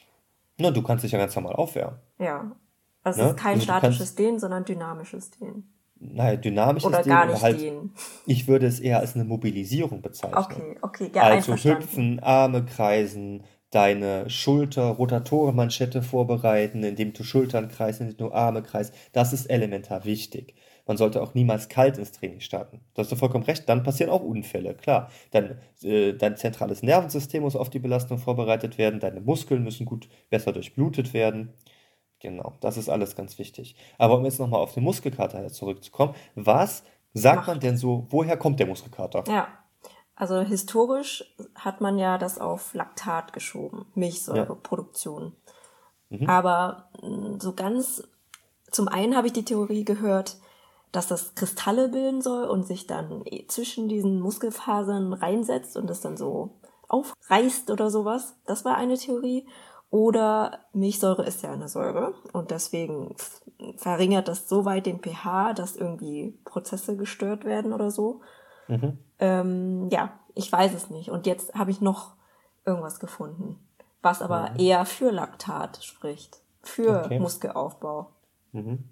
Na, du kannst dich ja ganz normal aufwärmen. Ja. Also es ist Ne? kein Also du statisches kannst, Dehnen, sondern dynamisches Dehnen. naja, dynamisches Oder Dehnen gar oder nicht halt, dehnen. ich würde es eher als eine Mobilisierung bezeichnen. Okay, okay, ja, Also einverstanden. hüpfen, Arme kreisen, deine Schulter-Rotatorenmanschette vorbereiten, indem du Schultern kreist, indem du Arme kreist. Das ist elementar wichtig. Man sollte auch niemals kalt ins Training starten. Da hast du vollkommen recht, dann passieren auch Unfälle, klar. Dann, äh, dein zentrales Nervensystem muss auf die Belastung vorbereitet werden, deine Muskeln müssen gut besser durchblutet werden. Genau, das ist alles ganz wichtig. Aber um jetzt nochmal auf den Muskelkater zurückzukommen, was sagt man Macht. denn so, woher kommt der Muskelkater? Ja. Also historisch hat man ja das auf Laktat geschoben, Ja, Milchsäureproduktion. mhm, Aber mh, so ganz, zum einen habe ich die Theorie gehört, dass das Kristalle bilden soll und sich dann eh zwischen diesen Muskelfasern reinsetzt und das dann so aufreißt oder sowas. Das war eine Theorie. Oder Milchsäure ist ja eine Säure und deswegen f- verringert das so weit den pH, dass irgendwie Prozesse gestört werden oder so. mhm, Ähm, ja, ich weiß es nicht. Und jetzt habe ich noch irgendwas gefunden, was aber mhm, eher für Laktat spricht, für okay. Muskelaufbau. Mhm.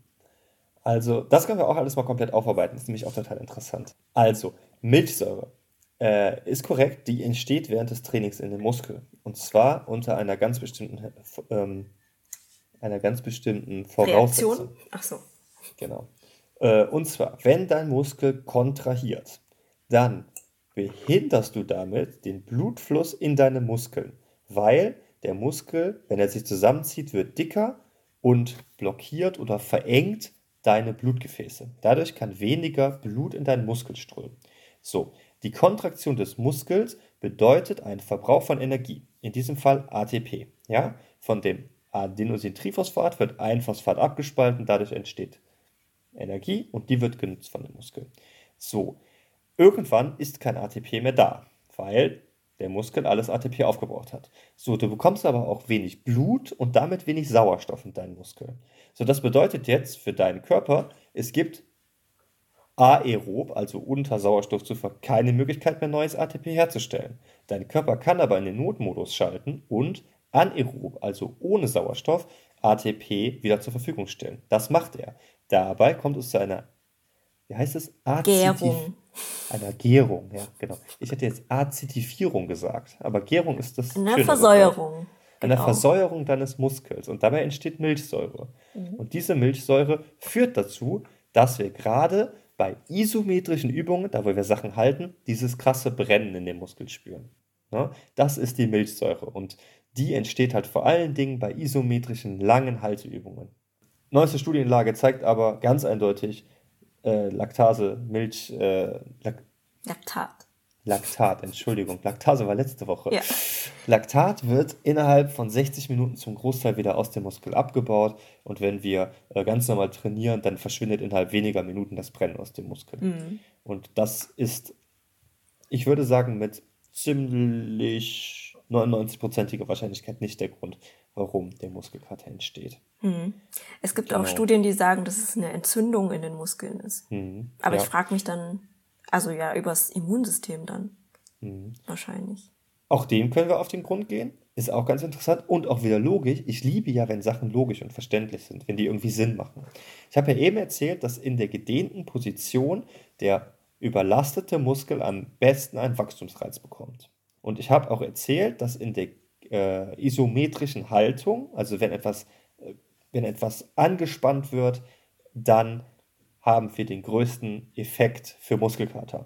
Also, das können wir auch alles mal komplett aufarbeiten. Das ist nämlich auch total interessant. Also, Milchsäure äh, ist korrekt, die entsteht während des Trainings in den Muskel. Und zwar unter einer ganz bestimmten, ähm, einer ganz bestimmten Reaktion? Voraussetzung. Ach so. Genau. Äh, und zwar, wenn dein Muskel kontrahiert, dann behinderst du damit den Blutfluss in deine Muskeln, weil der Muskel, wenn er sich zusammenzieht, wird dicker und blockiert oder verengt deine Blutgefäße. Dadurch kann weniger Blut in deinen Muskel strömen. So, die Kontraktion des Muskels bedeutet einen Verbrauch von Energie, in diesem Fall A T P. Ja? Von dem Adenosintriphosphat wird ein Phosphat abgespalten, dadurch entsteht Energie und die wird genutzt von dem Muskel. So, irgendwann ist kein A T P mehr da, weil der Muskel alles A T P aufgebraucht hat. So, du bekommst aber auch wenig Blut und damit wenig Sauerstoff in deinen Muskeln. So, das bedeutet jetzt für deinen Körper, es gibt aerob, also unter Sauerstoffzufuhr, keine Möglichkeit mehr neues A T P herzustellen. Dein Körper kann aber in den Notmodus schalten und anaerob, also ohne Sauerstoff, A T P wieder zur Verfügung stellen. Das macht er. Dabei kommt es zu einer, wie heißt es? Azitiv, Gärung. einer Gärung, ja, genau. Ich hätte jetzt Azitifierung gesagt, aber Gärung ist das Eine schönere Wort. Versäuerung. Einer Genau. Versäuerung deines Muskels und dabei entsteht Milchsäure. Und diese Milchsäure führt dazu, dass wir gerade bei isometrischen Übungen, da wo wir Sachen halten, dieses krasse Brennen in dem Muskel spüren. Ne? Das ist die Milchsäure und die entsteht halt vor allen Dingen bei isometrischen langen Halteübungen. Neueste Studienlage zeigt aber ganz eindeutig, äh, Laktase, Milch, äh, Lak Laktat. Laktat, Entschuldigung, Laktase war letzte Woche. Ja. Laktat wird innerhalb von sechzig Minuten zum Großteil wieder aus dem Muskel abgebaut und wenn wir äh, ganz normal trainieren, dann verschwindet innerhalb weniger Minuten das Brennen aus dem Muskel. Mhm. Und das ist, ich würde sagen, mit ziemlich neunundneunzig-prozentiger Wahrscheinlichkeit nicht der Grund, warum der Muskelkater entsteht. Mhm. Es gibt auch Genau. Studien, die sagen, dass es eine Entzündung in den Muskeln ist. Mhm. Aber Ja. ich frage mich dann, also ja, übers Immunsystem dann Mhm. wahrscheinlich. Auch dem können wir auf den Grund gehen. Ist auch ganz interessant und auch wieder logisch. Ich liebe ja, wenn Sachen logisch und verständlich sind, wenn die irgendwie Sinn machen. Ich habe ja eben erzählt, dass in der gedehnten Position der überlastete Muskel am besten einen Wachstumsreiz bekommt. Und ich habe auch erzählt, dass in der äh, isometrischen Haltung, also wenn etwas, äh, wenn etwas angespannt wird, dann haben wir den größten Effekt für Muskelkater.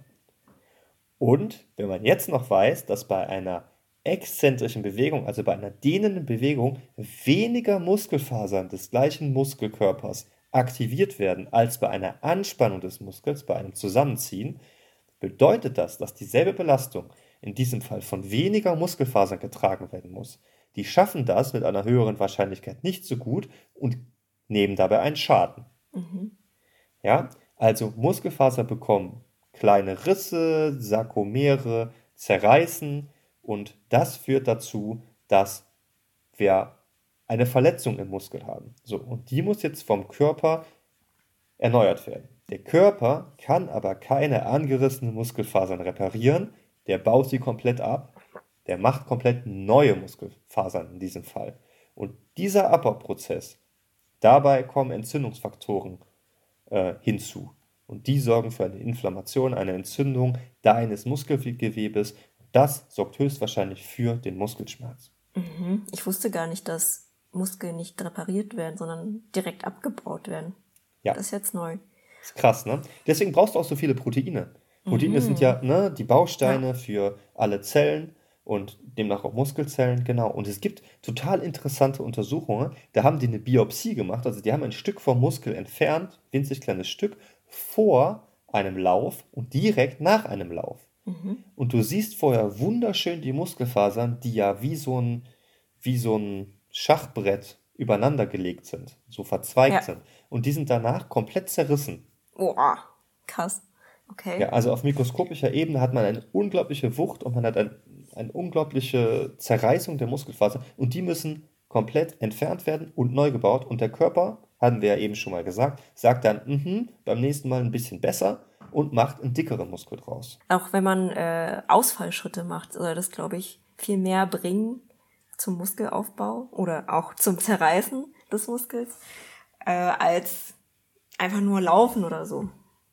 Und wenn man jetzt noch weiß, dass bei einer exzentrischen Bewegung, also bei einer dehnenden Bewegung, weniger Muskelfasern des gleichen Muskelkörpers aktiviert werden als bei einer Anspannung des Muskels, bei einem Zusammenziehen, bedeutet das, dass dieselbe Belastung in diesem Fall von weniger Muskelfasern getragen werden muss. Die schaffen das mit einer höheren Wahrscheinlichkeit nicht so gut und nehmen dabei einen Schaden. Ja, also Muskelfaser bekommen kleine Risse, Sarkomere, zerreißen und das führt dazu, dass wir eine Verletzung im Muskel haben. So, und die muss jetzt vom Körper erneuert werden. Der Körper kann aber keine angerissenen Muskelfasern reparieren, der baut sie komplett ab, der macht komplett neue Muskelfasern in diesem Fall. Und dieser Abbauprozess, dabei kommen Entzündungsfaktoren äh, hinzu. Und die sorgen für eine Inflammation, eine Entzündung deines Muskelgewebes. Das sorgt höchstwahrscheinlich für den Muskelschmerz. Mhm. Ich wusste gar nicht, dass Muskeln nicht repariert werden, sondern direkt abgebaut werden. Ja. Das ist jetzt neu. Ist krass, ne? Deswegen brauchst du auch so viele Proteine. Proteine sind ja, ne, die Bausteine für alle Zellen und demnach auch Muskelzellen, genau. Und es gibt total interessante Untersuchungen, da haben die eine Biopsie gemacht, also die haben ein Stück vom Muskel entfernt, winzig kleines Stück, vor einem Lauf und direkt nach einem Lauf. Und du siehst vorher wunderschön die Muskelfasern, die ja wie so ein, wie so ein Schachbrett übereinander gelegt sind, so verzweigt Ja. sind. Und die sind danach komplett zerrissen. Boah, krass. Okay. Ja, also auf mikroskopischer Ebene hat man eine unglaubliche Wucht und man hat ein, eine unglaubliche Zerreißung der Muskelfaser und die müssen komplett entfernt werden und neu gebaut. Und der Körper, hatten wir ja eben schon mal gesagt, sagt dann, mhm, beim nächsten Mal ein bisschen besser und macht einen dickeren Muskel draus. Auch wenn man äh, Ausfallschritte macht, soll das, glaube ich, viel mehr bringen zum Muskelaufbau oder auch zum Zerreißen des Muskels, äh, als einfach nur laufen oder so.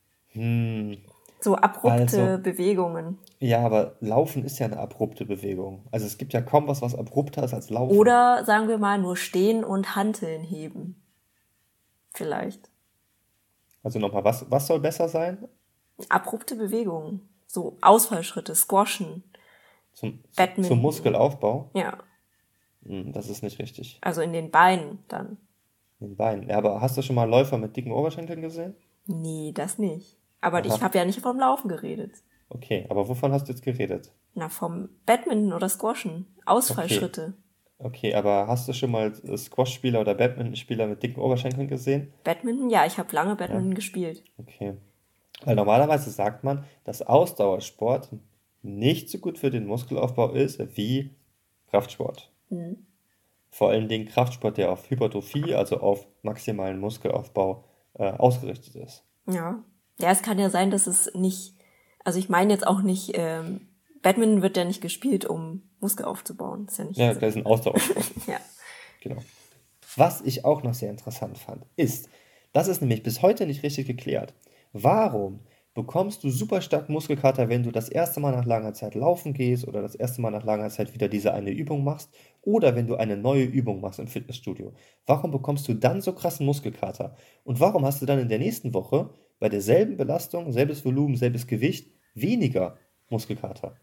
Hm, So abrupte Also- Bewegungen. ja, aber Laufen ist ja eine abrupte Bewegung. Also es gibt ja kaum was, was abrupter ist als Laufen. Oder sagen wir mal nur stehen und Hanteln heben. Vielleicht. Also nochmal, was, was soll besser sein? Abrupte Bewegungen. So Ausfallschritte, Squashen. Zum, Badminton. zum Muskelaufbau? Ja, Hm, das ist nicht richtig. also in den Beinen dann. In den Beinen. Ja, aber hast du schon mal Läufer mit dicken Oberschenkeln gesehen? Nee, das nicht. Aber Aha. ich habe ja nicht vom Laufen geredet. Okay, aber wovon hast du jetzt geredet? Na, vom Badminton oder Squashen. Ausfallschritte. Okay, aber hast du schon mal äh, Squash-Spieler oder Badmintonspieler mit dicken Oberschenkeln gesehen? Badminton, ja, ich habe lange Badminton gespielt. Okay. Weil normalerweise sagt man, dass Ausdauersport nicht so gut für den Muskelaufbau ist wie Kraftsport. Vor allen Dingen Kraftsport, der auf Hypertrophie, also auf maximalen Muskelaufbau äh, ausgerichtet ist. Ja. Ja, es kann ja sein, dass es nicht, also ich meine jetzt auch nicht, ähm, Badminton wird ja nicht gespielt, um Muskel aufzubauen. Ist ja nicht Ja, so. das ist ein Ausdauersport. Ja. Genau. Was ich auch noch sehr interessant fand, ist, das ist nämlich bis heute nicht richtig geklärt. Warum bekommst du super stark Muskelkater, wenn du das erste Mal nach langer Zeit laufen gehst oder das erste Mal nach langer Zeit wieder diese eine Übung machst oder wenn du eine neue Übung machst im Fitnessstudio? Warum bekommst du dann so krassen Muskelkater? Und warum hast du dann in der nächsten Woche bei derselben Belastung, selbes Volumen, selbes Gewicht weniger Muskelkater?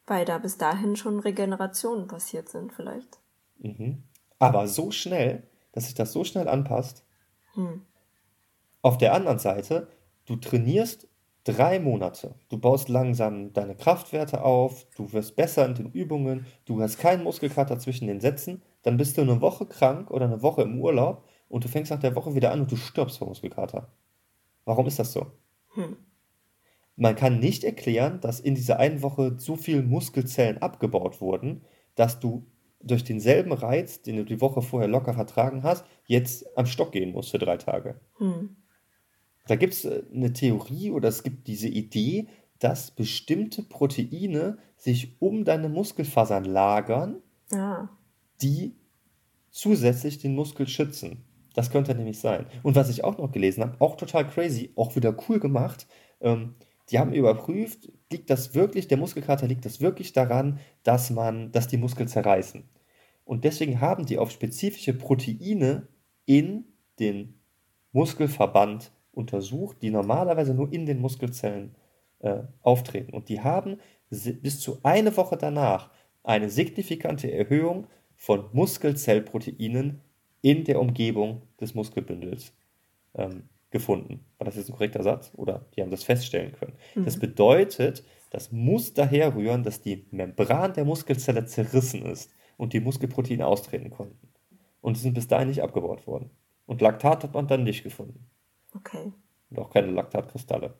Weil da bis dahin schon Regenerationen passiert sind vielleicht. Mhm. Aber so schnell, dass sich das so schnell anpasst. Hm. Auf der anderen Seite, du trainierst drei Monate. Du baust langsam deine Kraftwerte auf, du wirst besser in den Übungen, du hast keinen Muskelkater zwischen den Sätzen, dann bist du eine Woche krank oder eine Woche im Urlaub und du fängst nach der Woche wieder an und du stirbst vor Muskelkater. Warum ist das so? Hm. Man kann nicht erklären, dass in dieser einen Woche so viel Muskelzellen abgebaut wurden, dass du durch denselben Reiz, den du die Woche vorher locker vertragen hast, jetzt am Stock gehen musst für drei Tage. Hm. Da gibt es eine Theorie oder es gibt diese Idee, dass bestimmte Proteine sich um deine Muskelfasern lagern, Ja. die zusätzlich den Muskel schützen. Das könnte nämlich sein. Und was ich auch noch gelesen habe, auch total crazy, auch wieder cool gemacht, ähm, die haben überprüft, liegt das wirklich, der Muskelkater liegt das wirklich daran, dass man, dass die Muskeln zerreißen. Und deswegen haben die auf spezifische Proteine in den Muskelverband untersucht, die normalerweise nur in den Muskelzellen äh, auftreten. Und die haben si- bis zu eine Woche danach eine signifikante Erhöhung von Muskelzellproteinen in der Umgebung des Muskelbündels ähm, gefunden. War das jetzt ein korrekter Satz? Oder die haben das feststellen können. Das bedeutet, das muss daher rühren, dass die Membran der Muskelzelle zerrissen ist und die Muskelproteine austreten konnten. Und sie sind bis dahin nicht abgebaut worden. Und Laktat hat man dann nicht gefunden. Okay. Und auch keine Laktatkristalle.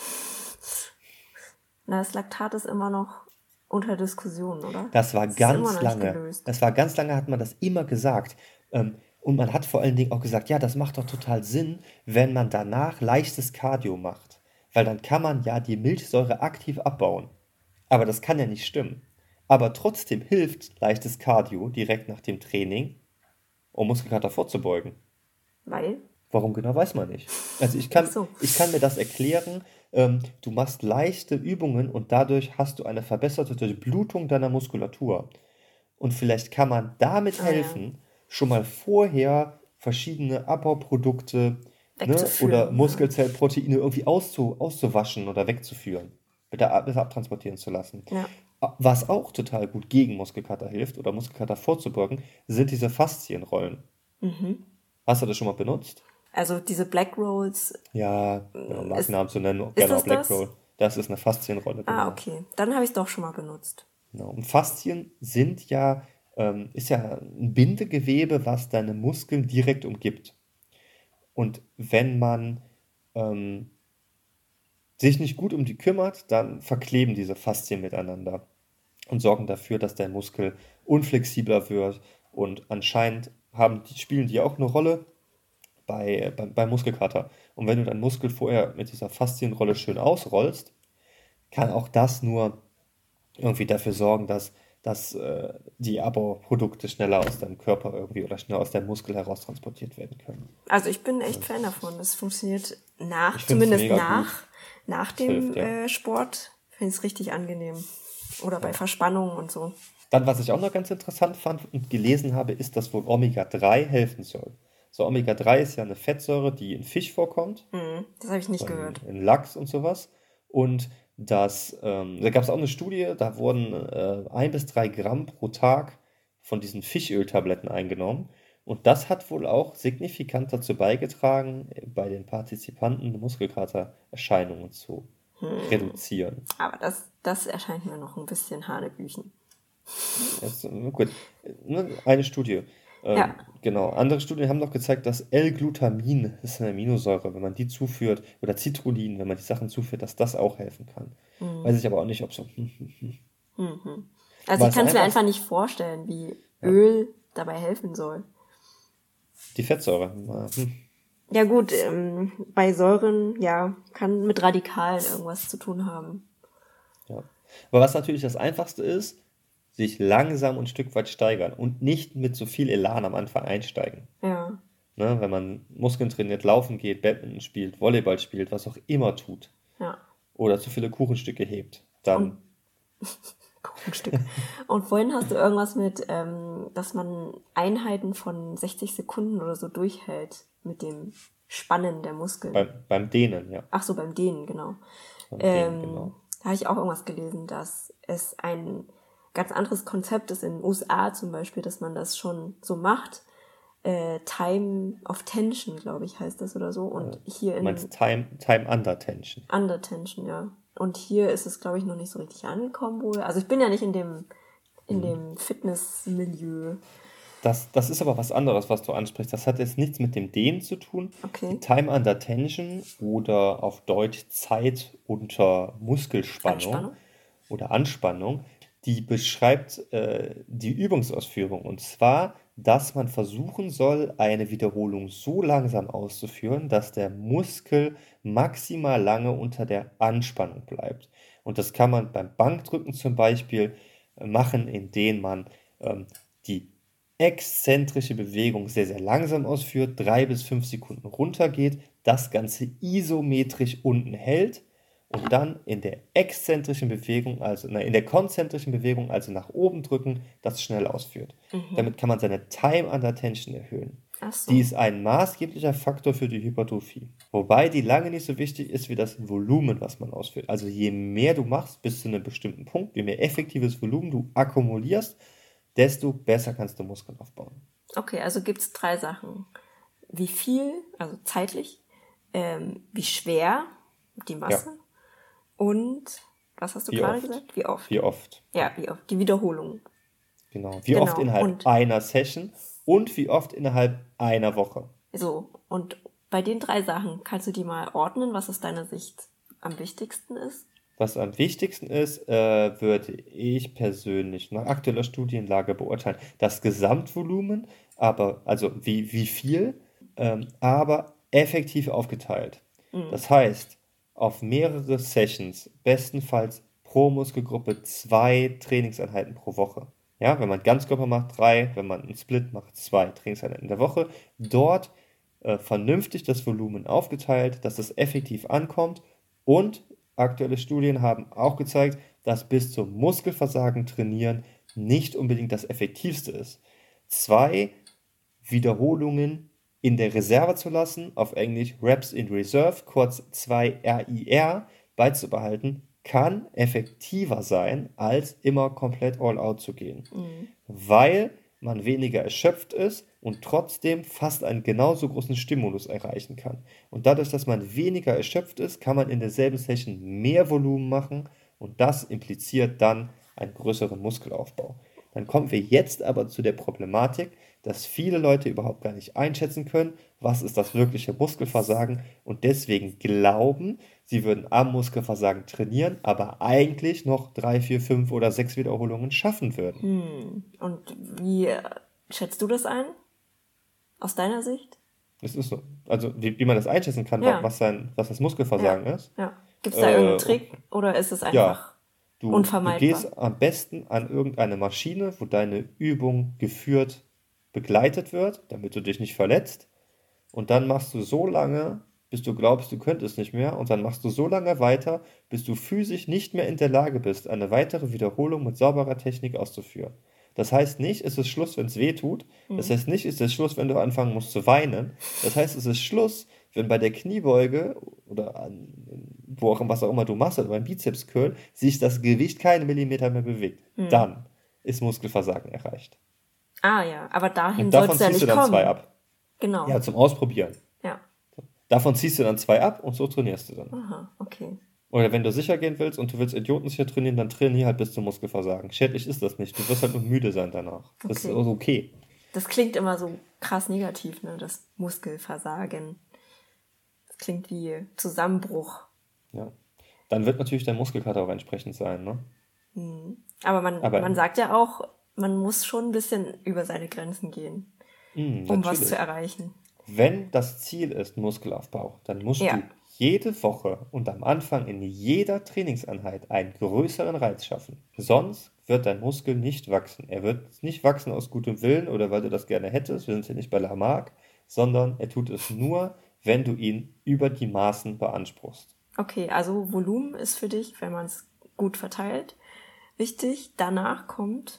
Na, das Laktat ist immer noch unter Diskussion, oder? Das war Das ist immer ganz noch nicht lange. gelöst. Das war ganz lange, hat man das immer gesagt. Ähm, und man hat vor allen Dingen auch gesagt, ja, das macht doch total Sinn, wenn man danach leichtes Cardio macht. Weil dann kann man ja die Milchsäure aktiv abbauen. Aber das kann ja nicht stimmen. Aber trotzdem hilft leichtes Cardio direkt nach dem Training, um Muskelkater vorzubeugen. Weil? Warum genau, weiß man nicht. Also ich Ach kann, so. ich kann mir das erklären. Ähm, du machst leichte Übungen und dadurch hast du eine verbesserte Durchblutung deiner Muskulatur. Und vielleicht kann man damit Ah ja. helfen, schon mal vorher verschiedene Abbauprodukte, ne, oder Wegzuführen, ja. Muskelzellproteine irgendwie auszu, auszuwaschen oder wegzuführen. Bitte ab, besser abtransportieren zu lassen. Ja. Was auch total gut gegen Muskelkater hilft oder Muskelkater vorzubeugen, sind diese Faszienrollen. Mhm. Hast du das schon mal benutzt? Also diese Black Rolls, Ja, ja, ist, Markennamen zu nennen, ist gerne auch das Black das? Roll. Das ist eine Faszienrolle, Ah, genau. okay. Dann habe ich es doch schon mal benutzt. Genau. Und Faszien sind ja, ähm, ist ja ein Bindegewebe, was deine Muskeln direkt umgibt. Und wenn man ähm, sich nicht gut um die kümmert, dann verkleben diese Faszien miteinander und sorgen dafür, dass dein Muskel unflexibler wird. Und anscheinend haben die, spielen die auch eine Rolle bei, bei, bei Muskelkater. Und wenn du deinen Muskel vorher mit dieser Faszienrolle schön ausrollst, kann auch das nur irgendwie dafür sorgen, dass, dass äh, die Abbauprodukte schneller aus deinem Körper irgendwie oder schneller aus deinem Muskel heraus transportiert werden können. Also ich bin echt Fan davon. Das funktioniert nach, Ich finde es zumindest mega nach, gut. nach Es dem hilft, ja. äh, Sport. Finde ich es richtig angenehm. Oder bei Verspannungen und so. Dann, was ich auch noch ganz interessant fand und gelesen habe, ist, dass wohl Omega drei helfen soll. So, Omega drei ist ja eine Fettsäure, die in Fisch vorkommt, Hm, das habe ich nicht in, gehört. in Lachs und sowas. Und das, ähm, da gab es auch eine Studie, da wurden äh, ein bis drei Gramm pro Tag von diesen Fischöltabletten eingenommen. Und das hat wohl auch signifikant dazu beigetragen, äh, bei den Partizipanten Muskelkatererscheinungen zu reduzieren. Aber das, das erscheint mir noch ein bisschen Hanebüchen. Jetzt, äh, gut, ne, eine Studie. Ähm, Ja. genau. Andere Studien haben noch gezeigt, dass L-Glutamin, das ist eine Aminosäure, wenn man die zuführt, oder Citrullin, wenn man die Sachen zuführt, dass das auch helfen kann. Weiß ich aber auch nicht, ob so. Also ich Was kann es mir einfach- einfach nicht vorstellen, wie Öl dabei helfen soll. Die Fettsäure. Hm. Ja gut, ähm, bei Säuren, ja, kann mit Radikalen irgendwas zu tun haben. Ja. Aber was natürlich das Einfachste ist, sich langsam und ein Stück weit steigern und nicht mit so viel Elan am Anfang einsteigen. Ja. Ne? Wenn man Muskeln trainiert, laufen geht, Badminton spielt, Volleyball spielt, was auch immer tut, Ja. oder zu viele Kuchenstücke hebt, dann Kuchenstück. Und vorhin hast du irgendwas mit, ähm, dass man Einheiten von sechzig Sekunden oder so durchhält mit dem Spannen der Muskeln. beim, beim Dehnen, ja. Ach so, beim Dehnen, genau. Beim Ähm, Dehnen, genau. Da habe ich auch irgendwas gelesen, dass es ein ganz anderes Konzept ist in den U S A zum Beispiel, dass man das schon so macht. Äh, Time of Tension, glaube ich, heißt das oder so. Und hier Du in meinst Time, Time Under Tension. Under Tension, ja. Und hier ist es, glaube ich, noch nicht so richtig angekommen wohl. Also ich bin ja nicht in dem, in dem Fitnessmilieu. Das, das ist aber was anderes, was du ansprichst. Das hat jetzt nichts mit dem Dehnen zu tun. Okay. Die Time Under Tension oder auf Deutsch Zeit unter Muskelspannung Anspannung? oder Anspannung, die beschreibt äh, die Übungsausführung. Und zwar, dass man versuchen soll, eine Wiederholung so langsam auszuführen, dass der Muskel maximal lange unter der Anspannung bleibt. Und das kann man beim Bankdrücken zum Beispiel äh, machen, indem man ähm, die exzentrische Bewegung sehr, sehr langsam ausführt, drei bis fünf Sekunden runtergeht, das Ganze isometrisch unten hält und dann in der exzentrischen Bewegung, also na, in der konzentrischen Bewegung, also nach oben drücken, das schnell ausführt. Damit kann man seine Time Under Tension erhöhen. Ach so. Die ist ein maßgeblicher Faktor für die Hypertrophie. Wobei die lange nicht so wichtig ist wie das Volumen, was man ausführt. Also je mehr du machst bis zu einem bestimmten Punkt, je mehr effektives Volumen du akkumulierst, desto besser kannst du Muskeln aufbauen. Okay, also gibt es drei Sachen. Wie viel, also zeitlich, ähm, wie schwer, die Masse Ja. und, was hast du Wie gerade oft? gesagt? Wie oft? Wie oft? Ja, wie oft? Die Wiederholung. Genau. Wie oft Genau. innerhalb Und einer Session und wie oft innerhalb einer Woche. so, und bei den drei Sachen kannst du die mal ordnen, was aus deiner Sicht am wichtigsten ist? Was am wichtigsten ist, äh, würde ich persönlich nach aktueller Studienlage beurteilen, das Gesamtvolumen, aber also wie, wie viel, ähm, aber effektiv aufgeteilt. Das heißt, auf mehrere Sessions, bestenfalls pro Muskelgruppe zwei Trainingseinheiten pro Woche. Ja, wenn man Ganzkörper macht, drei, wenn man einen Split macht, zwei Trainingseinheiten in der Woche. Dort äh, vernünftig das Volumen aufgeteilt, dass es effektiv ankommt und aktuelle Studien haben auch gezeigt, dass bis zum Muskelversagen trainieren nicht unbedingt das Effektivste ist. Zwei Wiederholungen in der Reserve zu lassen, auf Englisch Reps in Reserve, kurz zwei R I R, beizubehalten, kann effektiver sein, als immer komplett all out zu gehen. Weil man weniger erschöpft ist und trotzdem fast einen genauso großen Stimulus erreichen kann. Und dadurch, dass man weniger erschöpft ist, kann man in derselben Session mehr Volumen machen und das impliziert dann einen größeren Muskelaufbau. Dann kommen wir jetzt aber zu der Problematik, dass viele Leute überhaupt gar nicht einschätzen können, was ist das wirkliche Muskelversagen und deswegen glauben, sie würden am Muskelversagen trainieren, aber eigentlich noch drei, vier, fünf oder sechs Wiederholungen schaffen würden. Und wie äh, schätzt du das ein? Aus deiner Sicht? Es ist so. Also wie, wie man das einschätzen kann, Ja. was, sein, was das Muskelversagen ist. Ja. Gibt es da Äh, irgendeinen Trick oder ist es einfach Du, du unvermeidbar? gehst am besten an irgendeine Maschine, wo deine Übung geführt begleitet wird, damit du dich nicht verletzt. Und dann machst du so lange, bis du glaubst, du könntest nicht mehr. Und dann machst du so lange weiter, bis du physisch nicht mehr in der Lage bist, eine weitere Wiederholung mit sauberer Technik auszuführen. Das heißt nicht, es ist Schluss, wenn es weh tut. Das heißt nicht, es ist Schluss, wenn du anfangen musst zu weinen. Das heißt, es ist Schluss, wenn bei der Kniebeuge oder an, wo auch, was auch immer du machst, oder beim Bizeps-Curl, sich das Gewicht keinen Millimeter mehr bewegt. Dann ist Muskelversagen erreicht. Ah ja, aber dahin Und soll davon es ja ziehst du nicht dann kommen. zwei ab. Genau. Ja, zum Ausprobieren. Ja. Davon ziehst du dann zwei ab und so trainierst du dann. Aha, okay. Oder wenn du sicher gehen willst und du willst idiotensicher trainieren, dann trainier halt bis zum Muskelversagen. Schädlich ist das nicht. Du wirst halt nur müde sein danach. Das ist Okay. auch okay. Das klingt immer so krass negativ, ne? Das Muskelversagen. Das klingt wie Zusammenbruch. Ja. Dann wird natürlich dein Muskelkater auch entsprechend sein, ne? Aber man, Aber- man sagt ja auch, man muss schon ein bisschen über seine Grenzen gehen, Mm, um was natürlich. zu erreichen. Wenn das Ziel ist Muskelaufbau, dann musst Ja. du jede Woche und am Anfang in jeder Trainingseinheit einen größeren Reiz schaffen. Sonst wird dein Muskel nicht wachsen. Er wird nicht wachsen aus gutem Willen oder weil du das gerne hättest, wir sind ja nicht bei Lamarck, sondern er tut es nur, wenn du ihn über die Maßen beanspruchst. Okay, also Volumen ist für dich, wenn man es gut verteilt, wichtig. Danach kommt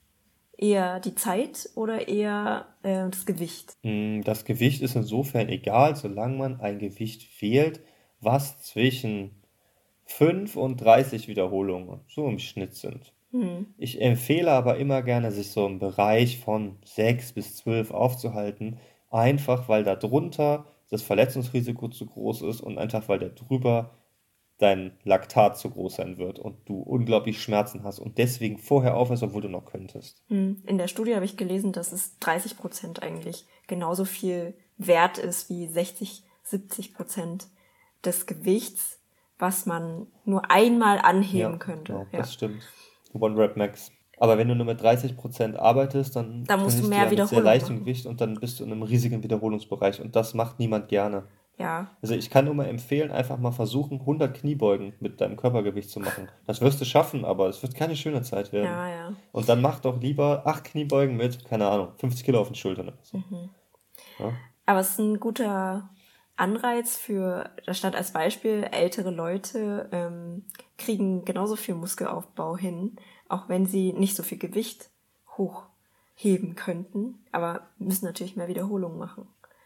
eher die Zeit oder eher äh, das Gewicht. Mm, Das Gewicht ist insofern egal, solange man ein Gewicht wählt, was zwischen fünfunddreißig Wiederholungen so im Schnitt sind. Hm. Ich empfehle aber immer gerne, sich so im Bereich von sechs bis zwölf aufzuhalten, einfach weil da drunter das Verletzungsrisiko zu groß ist und einfach weil da drüber dein Laktat zu groß sein wird und du unglaublich Schmerzen hast und deswegen vorher aufhörst, obwohl du noch könntest. Hm. In der Studie habe ich gelesen, dass es dreißig Prozent eigentlich genauso viel wert ist wie sechzig, siebzig Prozent des Gewichts, was man nur einmal anheben Ja, könnte. genau, Ja. das stimmt. One Rep Max. Aber wenn du nur mit dreißig Prozent arbeitest, dann Da musst du trainierst du mehr ja mit sehr Wiederholung leichtem machen. Gewicht und dann bist du in einem riesigen Wiederholungsbereich und das macht niemand gerne. Ja, Also ich kann nur mal empfehlen, einfach mal versuchen, hundert Kniebeugen mit deinem Körpergewicht zu machen. Das wirst du schaffen, aber es wird keine schöne Zeit werden. ja, ja. Und dann mach doch lieber acht Kniebeugen mit, keine Ahnung, fünfzig Kilo auf den Schultern oder so. Ja? Aber es ist ein guter Anreiz für, da stand als Beispiel, ältere Leute ähm, kriegen genauso viel Muskelaufbau hin, auch wenn sie nicht so viel Gewicht hochheben könnten, aber müssen natürlich mehr Wiederholungen machen.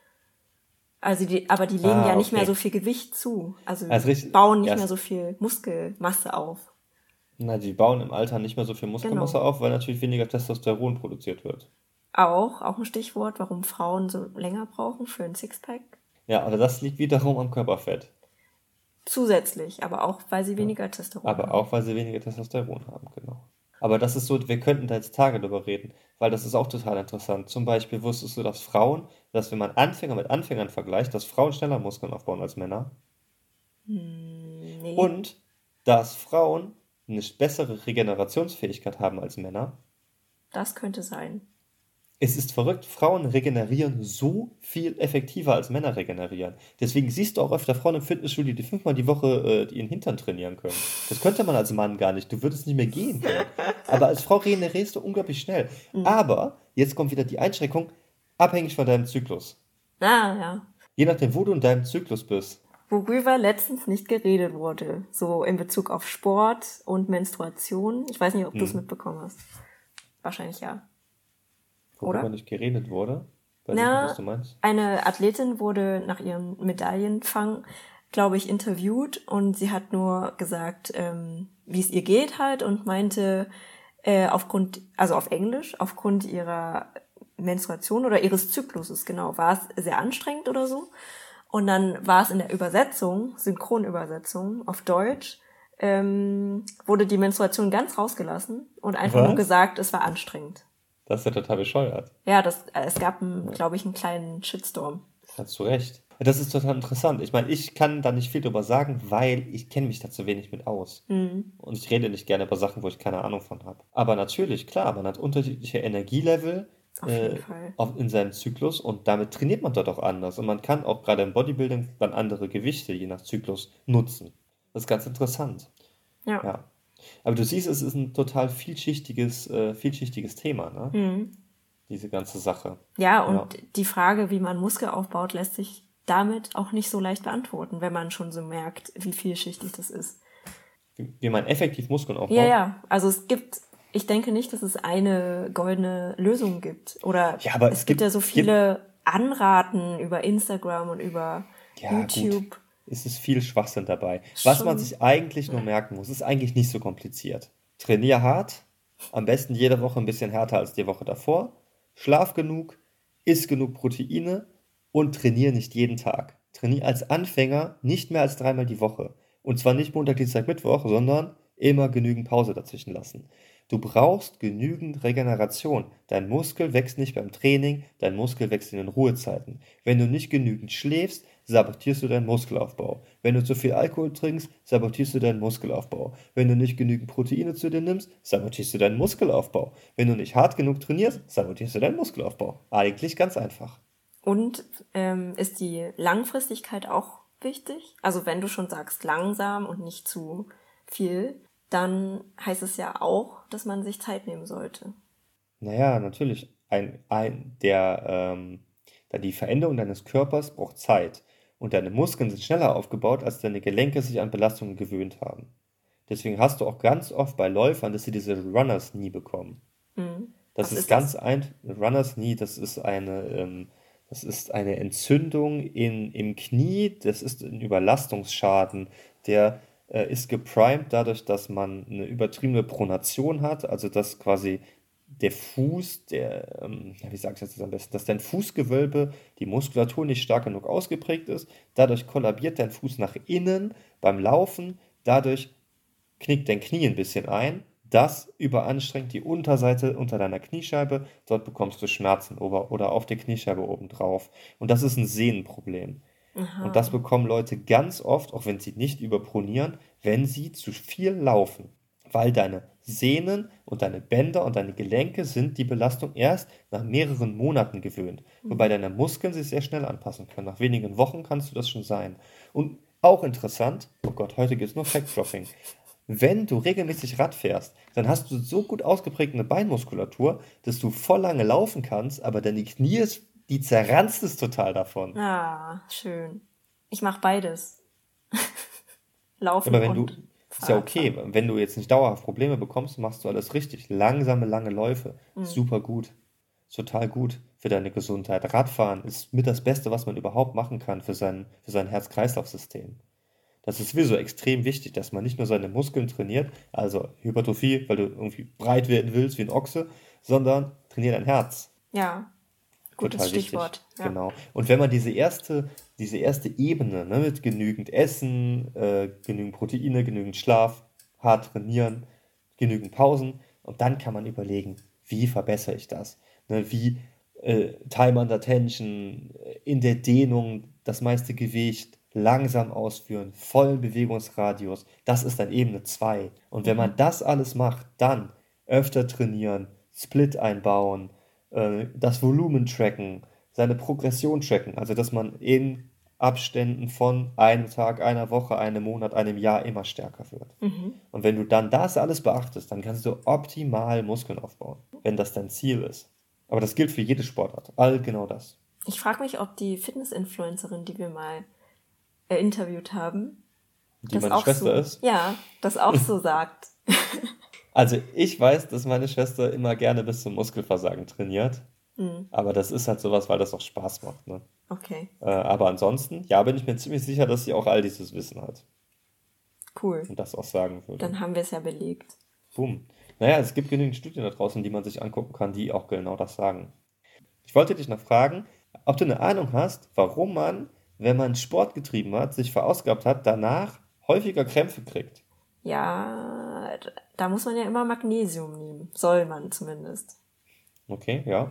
Also die, aber die legen Ah, ja nicht mehr okay. so viel Gewicht zu, also Also richtig, bauen nicht ja, mehr es- so viel Muskelmasse auf. na, die bauen im Alter nicht mehr so viel Muskelmasse Genau. auf, weil natürlich weniger Testosteron produziert wird. Auch, auch ein Stichwort, warum Frauen so länger brauchen für ein Sixpack. Ja, aber das liegt wiederum am Körperfett. Zusätzlich, aber auch, weil sie weniger Testosteron Aber haben. auch, weil sie weniger Testosteron haben, genau. Aber das ist so, wir könnten da jetzt Tage drüber reden, weil das ist auch total interessant. Zum Beispiel wusstest du, dass Frauen, dass wenn man Anfänger mit Anfängern vergleicht, dass Frauen schneller Muskeln aufbauen als Männer Hm, nee, und dass Frauen eine bessere Regenerationsfähigkeit haben als Männer. das könnte sein. Es ist verrückt, Frauen regenerieren so viel effektiver als Männer regenerieren. Deswegen siehst du auch öfter Frauen im Fitnessstudio, die fünfmal die Woche äh, ihren Hintern trainieren können. Das könnte man als Mann gar nicht. Du würdest nicht mehr gehen können. Aber als Frau regenerierst du unglaublich schnell. Aber jetzt kommt wieder die Einschränkung, abhängig von deinem Zyklus. Ah, ja. Je nachdem, wo du in deinem Zyklus bist. Worüber letztens nicht geredet wurde, so in Bezug auf Sport und Menstruation. Ich weiß nicht, ob du es Hm. mitbekommen hast. Wahrscheinlich ja. Worüber Oder? nicht geredet wurde. Weiß ich nicht, was Na, du meinst. eine Athletin wurde nach ihrem Medaillenfang, glaube ich, interviewt und sie hat nur gesagt, ähm, wie es ihr geht halt und meinte, äh, aufgrund, also auf Englisch, aufgrund ihrer Menstruation oder ihres Zykluses, genau, war es sehr anstrengend oder so. Und dann war es in der Übersetzung, Synchronübersetzung auf Deutsch, ähm, wurde die Menstruation ganz rausgelassen und einfach nur Was? gesagt, es war anstrengend. Das ist ja total bescheuert. Ja, das, äh, es gab, glaube ich, einen kleinen Shitstorm. Hast du recht. Das ist total interessant. Ich meine, ich kann da nicht viel drüber sagen, weil ich kenne mich da zu wenig mit aus. Mhm. Und ich rede nicht gerne über Sachen, wo ich keine Ahnung von habe. Aber natürlich, klar, man hat unterschiedliche Energielevel Auf jeden äh, Fall. auf, in seinem Zyklus und damit trainiert man dort auch anders. Und man kann auch gerade im Bodybuilding dann andere Gewichte je nach Zyklus nutzen. Das ist ganz interessant. Ja. Ja. Aber du siehst, es ist ein total vielschichtiges, äh, vielschichtiges Thema, ne? Mhm. Diese ganze Sache. Ja, und Ja. die Frage, wie man Muskel aufbaut, lässt sich damit auch nicht so leicht beantworten, wenn man schon so merkt, wie vielschichtig das ist. Wie, wie man effektiv Muskeln aufbaut. Ja, ja. Also es gibt, ich denke nicht, dass es eine goldene Lösung gibt. Oder Ja, aber es, es gibt gibt- ja so viele Anraten über Instagram und über Ja, YouTube. gut. Es ist viel Schwachsinn dabei. Was man Schon. sich eigentlich nur merken muss, ist eigentlich nicht so kompliziert. Trainier hart, am besten jede Woche ein bisschen härter als die Woche davor. Schlaf genug, iss genug Proteine und trainier nicht jeden Tag. Trainier als Anfänger nicht mehr als dreimal die Woche. Und zwar nicht Montag, Dienstag, Mittwoch, sondern immer genügend Pause dazwischen lassen. Du brauchst genügend Regeneration. Dein Muskel wächst nicht beim Training, dein Muskel wächst in den Ruhezeiten. Wenn du nicht genügend schläfst, sabotierst du deinen Muskelaufbau. Wenn du zu viel Alkohol trinkst, sabotierst du deinen Muskelaufbau. Wenn du nicht genügend Proteine zu dir nimmst, sabotierst du deinen Muskelaufbau. Wenn du nicht hart genug trainierst, sabotierst du deinen Muskelaufbau. Eigentlich ganz einfach. Und ähm, ist die Langfristigkeit auch wichtig? Also wenn du schon sagst langsam und nicht zu viel, dann heißt es ja auch, dass man sich Zeit nehmen sollte. Naja, natürlich. Ein, ein, der, ähm, da die Veränderung deines Körpers braucht Zeit. Und deine Muskeln sind schneller aufgebaut, als deine Gelenke sich an Belastungen gewöhnt haben. Deswegen hast du auch ganz oft bei Läufern, dass sie diese Runners Knee bekommen. Mhm. Das Was ist ist ganz das? einfach. Runners Knee, das ist eine, ähm, das ist eine Entzündung in, im Knie, das ist ein Überlastungsschaden, der äh, ist geprimed dadurch, dass man eine übertriebene Pronation hat, also dass quasi der Fuß, der, ähm, ja, wie sage ich das jetzt am besten, dass dein Fußgewölbe, die Muskulatur nicht stark genug ausgeprägt ist, dadurch kollabiert dein Fuß nach innen beim Laufen, dadurch knickt dein Knie ein bisschen ein, das überanstrengt die Unterseite unter deiner Kniescheibe, dort bekommst du Schmerzen oder, oder auf der Kniescheibe obendrauf. Und das ist ein Sehnenproblem. Und das Aha. bekommen Leute ganz oft, auch wenn sie nicht überpronieren, wenn sie zu viel laufen. Weil deine Sehnen und deine Bänder und deine Gelenke sind die Belastung erst nach mehreren Monaten gewöhnt. Wobei Mhm. deine Muskeln sich sehr schnell anpassen können. Nach wenigen Wochen kannst du das schon sein. Und auch interessant, oh Gott, heute gibt es nur Fact-Dropping. Wenn du regelmäßig Rad fährst, dann hast du so gut ausgeprägte eine Beinmuskulatur, dass du voll lange laufen kannst, aber deine Knie, ist- die zerranzt es total davon. Ah, schön. Ich mache beides. Laufen Aber wenn du, und ist ja okay, Fahrradfahren. wenn du jetzt nicht dauerhaft Probleme bekommst, machst du alles richtig. Langsame, lange Läufe, Mhm. super gut. Ist total gut für deine Gesundheit. Radfahren ist mit das Beste, was man überhaupt machen kann für sein, für sein Herz-Kreislauf-System. Das ist sowieso extrem wichtig, dass man nicht nur seine Muskeln trainiert, also Hypertrophie, weil du irgendwie breit werden willst wie ein Ochse, sondern trainier dein Herz. Ja, gutes Total wichtig. Stichwort. Ja. Genau. Und wenn man diese erste, diese erste Ebene, ne, mit genügend Essen, äh, genügend Proteine, genügend Schlaf, hart trainieren, genügend Pausen, und dann kann man überlegen, wie verbessere ich das? Ne, wie äh, Time under Tension, äh, in der Dehnung das meiste Gewicht, langsam ausführen, vollen Bewegungsradius, das ist dann Ebene zwei. Und wenn Mhm. man das alles macht, dann öfter trainieren, Split einbauen, äh, das Volumen tracken, seine Progression tracken, also dass man in Abständen von einem Tag, einer Woche, einem Monat, einem Jahr immer stärker wird. Mhm. Und wenn du dann das alles beachtest, dann kannst du optimal Muskeln aufbauen, wenn das dein Ziel ist. Aber das gilt für jede Sportart. All genau das. Ich frage mich, ob die Fitness-Influencerin, die wir mal äh, interviewt haben, Die das meine auch Schwester so, ist. ja, das auch so sagt. Also ich weiß, dass meine Schwester immer gerne bis zum Muskelversagen trainiert. Mhm. Aber das ist halt sowas, weil das auch Spaß macht, ne? Okay, Äh, aber ansonsten, ja, bin ich mir ziemlich sicher, dass sie auch all dieses Wissen hat cool. und das auch sagen würde. Dann haben wir es ja belegt. Boom. Naja, es gibt genügend Studien da draußen, die man sich angucken kann, die auch genau das sagen. Ich wollte dich noch fragen, ob du eine Ahnung hast, warum man, wenn man Sport getrieben hat, sich verausgabt hat, danach häufiger Krämpfe kriegt. Ja, d- da muss man ja immer Magnesium nehmen. Soll man zumindest. Okay, ja.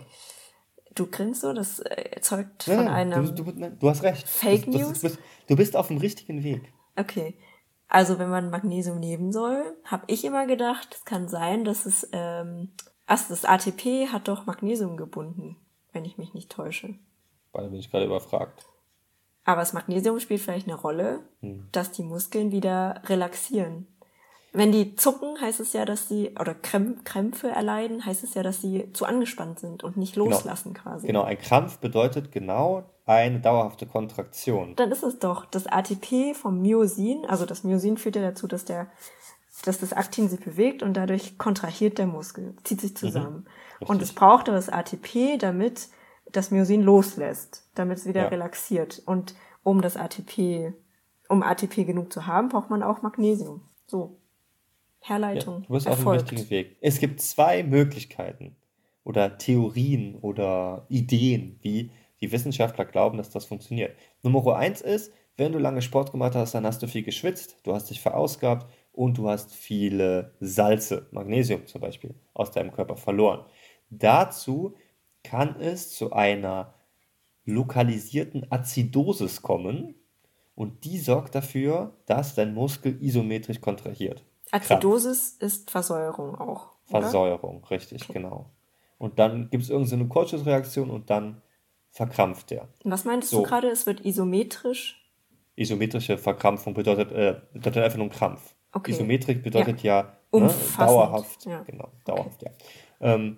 Du grinst so, das äh, zeugt Nein, von nein, du, du, einem nein, du hast recht. Fake Das, das ist, News. bist, du bist auf dem richtigen Weg. Okay. Also wenn man Magnesium nehmen soll, habe ich immer gedacht, es kann sein, dass es, ähm, ach, das A T P hat doch Magnesium gebunden, wenn ich mich nicht täusche. Weil da bin ich gerade überfragt. Aber das Magnesium spielt vielleicht eine Rolle, Hm. dass die Muskeln wieder relaxieren. Wenn die zucken, heißt es ja, dass sie, oder Krämp Krämpfe erleiden, heißt es ja, dass sie zu angespannt sind und nicht Genau. loslassen quasi. Genau, ein Krampf bedeutet genau eine dauerhafte Kontraktion. Dann ist es doch das A T P vom Myosin, also das Myosin führt ja dazu, dass der, dass das Aktin sich bewegt und dadurch kontrahiert der Muskel, zieht sich zusammen. Und es Richtig. braucht aber das A T P, damit das Myosin loslässt, damit es wieder Ja. relaxiert. Und um das A T P, um A T P genug zu haben, braucht man auch Magnesium. So, Ja, Herleitung du bist auf dem richtigen erfolgt. Weg. Es gibt zwei Möglichkeiten oder Theorien oder Ideen, wie die Wissenschaftler glauben, dass das funktioniert. Nummer eins ist, wenn du lange Sport gemacht hast, dann hast du viel geschwitzt, du hast dich verausgabt und du hast viele Salze, Magnesium zum Beispiel, aus deinem Körper verloren. Dazu kann es zu einer lokalisierten Azidosis kommen und die sorgt dafür, dass dein Muskel isometrisch kontrahiert. Krampf. Azidosis ist Versäuerung auch, oder? Versäuerung, richtig, Okay. genau. Und dann gibt es irgendeine so Kurzschlussreaktion und dann verkrampft der. Und was meintest du So, gerade? Es wird isometrisch? isometrische Verkrampfung bedeutet, äh, bedeutet einfach nur ein Krampf. Okay. Isometrik Ja. bedeutet ja, ne, Umfassend. dauerhaft, Ja. genau, Okay. dauerhaft, ja. Ähm,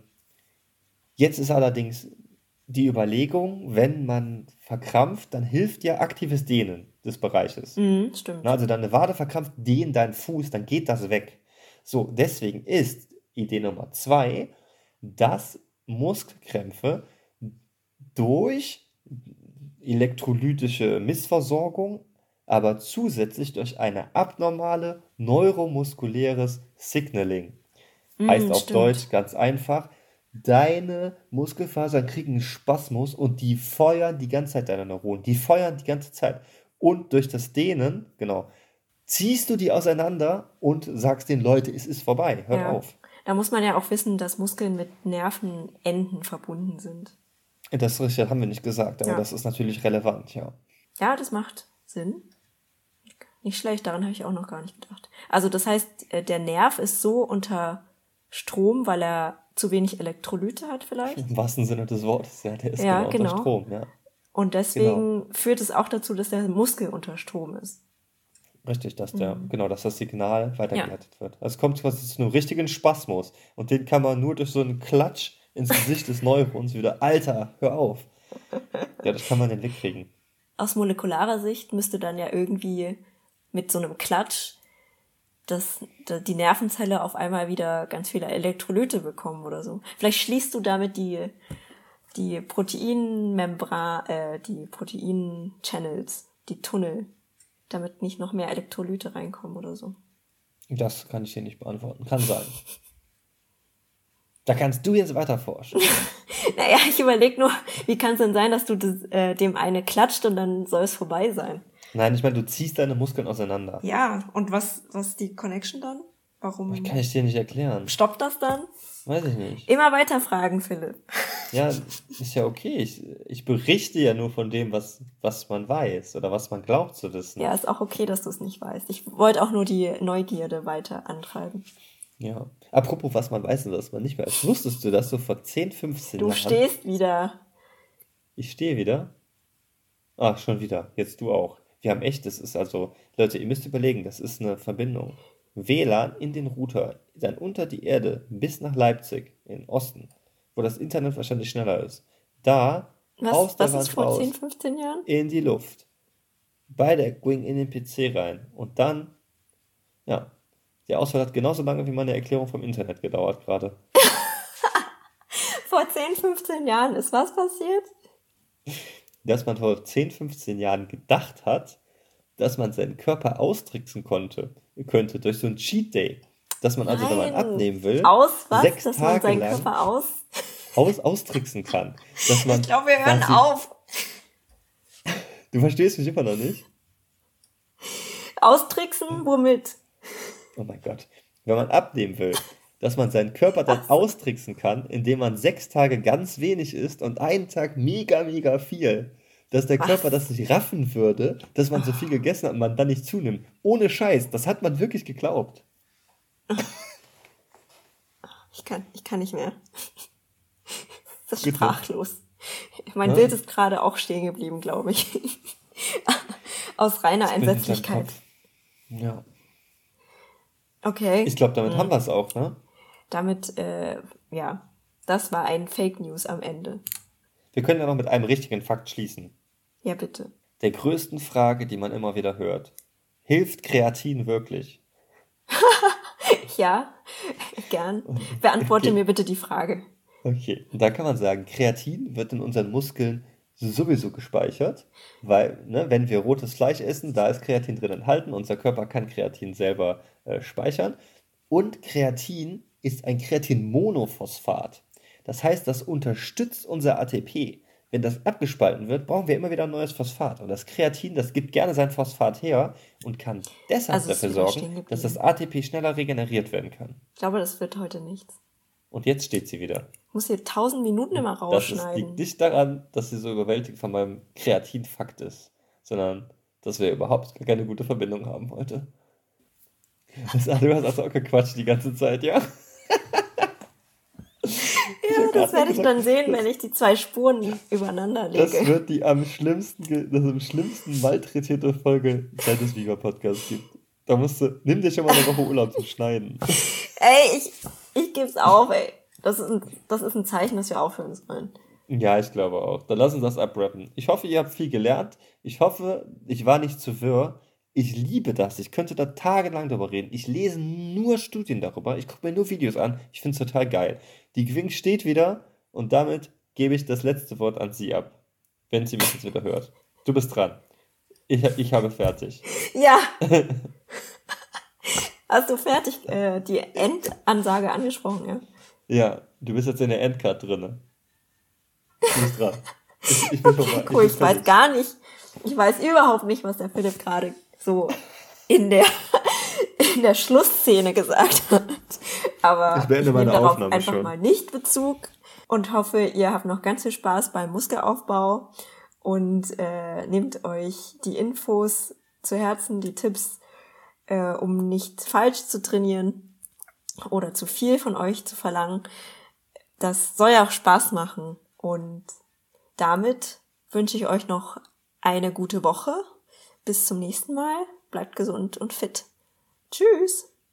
jetzt ist allerdings die Überlegung, wenn man verkrampft, dann hilft ja aktives Dehnen des Bereiches. Mhm, Na, stimmt. also deine Wade verkrampft, dehn deinen Fuß, dann geht das weg. So, deswegen ist Idee Nummer zwei, dass Muskelkrämpfe durch elektrolytische Missversorgung aber zusätzlich durch eine abnormale neuromuskuläres Signaling. Heißt Mm, auf Deutsch stimmt. ganz einfach, deine Muskelfasern kriegen einen Spasmus und die feuern die ganze Zeit deine Neuronen. Die feuern die ganze Zeit. Und durch das Dehnen, genau, ziehst du die auseinander und sagst den Leuten, es ist vorbei, hört Ja. auf. Da muss man ja auch wissen, dass Muskeln mit Nervenenden verbunden sind. Das richtig, haben wir nicht gesagt, aber Ja. das ist natürlich relevant, ja. Ja, das macht Sinn. Nicht schlecht, daran habe ich auch noch gar nicht gedacht. Also das heißt, äh, der Nerv ist so unter Strom, weil er zu wenig Elektrolyte hat vielleicht. Im wahrsten Sinne des Wortes, ja, der ist Ja, genau unter genau. Strom, ja. Und Genau. deswegen führt es auch dazu, dass der Muskel unter Strom ist. Richtig, dass der, genau, dass das Signal Ja. weitergeleitet wird. Also es kommt quasi zu einem richtigen Spasmus und den kann man nur durch so einen Klatsch ins Gesicht des Neurons wieder, Alter, hör auf. Ja, das kann man nicht wegkriegen. Aus molekularer Sicht müsste dann ja irgendwie mit so einem Klatsch dass da- die Nervenzelle auf einmal wieder ganz viele Elektrolyte bekommen oder so. Vielleicht schließt du damit die die Proteinmembran, äh, die Protein-Channels, die Tunnel, damit nicht noch mehr Elektrolyte reinkommen oder so. Das kann ich dir nicht beantworten. Kann sein. Da kannst du jetzt weiter forschen. Naja, ich überlege nur, wie kann es denn sein, dass du das, äh, dem eine klatscht und dann soll es vorbei sein? Nein, ich meine, du ziehst deine Muskeln auseinander. Ja, und was, was ist die Connection dann? Warum Kann ich dir nicht erklären. stoppt das dann? Weiß ich nicht. Immer weiter fragen, Philipp. Ja, ist ja okay. Ich, ich berichte ja nur von dem, was, was man weiß oder was man glaubt zu wissen. Ja, ist auch okay, dass du es nicht weißt. Ich wollte auch nur die Neugierde weiter antreiben. Ja. Apropos, was man weiß und was man nicht weiß. Wusstest du, dass du vor zehn, fünfzehn Du Jahren... stehst wieder. Ich stehe wieder? Ach, schon wieder. Jetzt du auch. Wir haben echt, das ist also... Leute, ihr müsst überlegen, das ist eine Verbindung. W L A N in den Router, dann unter die Erde bis nach Leipzig, in Osten, wo das Internet wahrscheinlich schneller ist. Da, aus Was, der was ist Wand vor raus, zehn, fünfzehn Jahren? in die Luft. Beide ging in den P C rein. Und dann, ja, der Ausfall hat genauso lange wie meine Erklärung vom Internet gedauert gerade. Vor zehn, fünfzehn Jahren ist was passiert? Dass man vor zehn, fünfzehn Jahren gedacht hat, dass man seinen Körper austricksen konnte, könnte durch so einen Cheat Day. Dass man also, wenn man Nein. abnehmen will, Aus was? sechs Dass man Tage seinen lang Körper aus... aus austricksen kann. Dass man Ich glaube, wir hören quasi- auf. Du verstehst mich immer noch nicht? Austricksen, womit? Oh mein Gott. Wenn man abnehmen will, dass man seinen Körper dann austricksen kann, indem man sechs Tage ganz wenig isst und einen Tag mega, mega viel. Dass der Was? Körper das nicht raffen würde, dass man so viel gegessen hat und man dann nicht zunimmt. Ohne Scheiß. Das hat man wirklich geglaubt. Ich kann, ich kann nicht mehr. Das ist Bitte. sprachlos. Mein Ja. Bild ist gerade auch stehen geblieben, glaube ich. Aus reiner Bild in deinem Entsetzlichkeit. Kopf. Ja. Okay. Ich glaube, damit haben wir es auch, ne? Damit, äh, ja, das war ein Fake News am Ende. Wir können ja noch mit einem richtigen Fakt schließen. Ja, bitte. Der größten Frage, die man immer wieder hört. Hilft Kreatin wirklich? Ja, gern. Beantworte Okay. mir bitte die Frage. Okay, und da kann man sagen, Kreatin wird in unseren Muskeln sowieso gespeichert, weil, ne, wenn wir rotes Fleisch essen, da ist Kreatin drin enthalten, unser Körper kann Kreatin selber äh, speichern. Und Kreatin ist ein Kreatinmonophosphat. Das heißt, das unterstützt unser A T P. Wenn das abgespalten wird, brauchen wir immer wieder ein neues Phosphat. Und das Kreatin, das gibt gerne sein Phosphat her und kann deshalb Also ist dafür wieder sorgen, stehen geblieben. dass das A T P schneller regeneriert werden kann. Ich glaube, das wird heute nichts. Und jetzt steht sie wieder. Ich muss hier tausend Minuten immer Das ist, liegt rausschneiden. nicht daran, dass sie so überwältigt von meinem Kreatinfakt ist, sondern dass wir überhaupt gar keine gute Verbindung haben heute. Das, du hast also auch gequatscht die ganze Zeit, ja? Ja, das werde ich dann sehen, wenn ich die zwei Spuren übereinander Das lege. wird die am schlimmsten, ge- das am schlimmsten malträtierte Folge, seit es Viva Podcast gibt. Da musst du, nimm dir schon mal eine Woche Urlaub zum Schneiden. Ey, ich, ich geb's auf, ey. Das ist, ein, das ist ein Zeichen, dass wir aufhören sollen. Ja, ich glaube auch. Dann lass uns das abrappen. Ich hoffe, ihr habt viel gelernt. Ich hoffe, ich war nicht zu wirr. Ich liebe das. Ich könnte da tagelang drüber reden. Ich lese nur Studien darüber. Ich gucke mir nur Videos an. Ich finde es total geil. Die Gwing steht wieder und damit gebe ich das letzte Wort an sie ab. Wenn sie mich jetzt wieder hört. Du bist dran. Ich, ich habe fertig. Ja. Hast du fertig äh, die Endansage angesprochen, ja? Ja, du bist jetzt in der Endcard drin. Du bist dran. Ich, ich bin Okay, vorbei. cool, Ich, ich bin weiß fertig. gar nicht, ich weiß überhaupt nicht, was der Philipp gerade so in der, in der Schlussszene gesagt hat. Aber Ich beende ich nehme meine darauf Aufnahme einfach schon. mal nicht Bezug und hoffe, ihr habt noch ganz viel Spaß beim Muskelaufbau und äh, nehmt euch die Infos zu Herzen, die Tipps, äh, um nicht falsch zu trainieren oder zu viel von euch zu verlangen. Das soll ja auch Spaß machen und damit wünsche ich euch noch eine gute Woche. Bis zum nächsten Mal. Bleibt gesund und fit. Tschüss.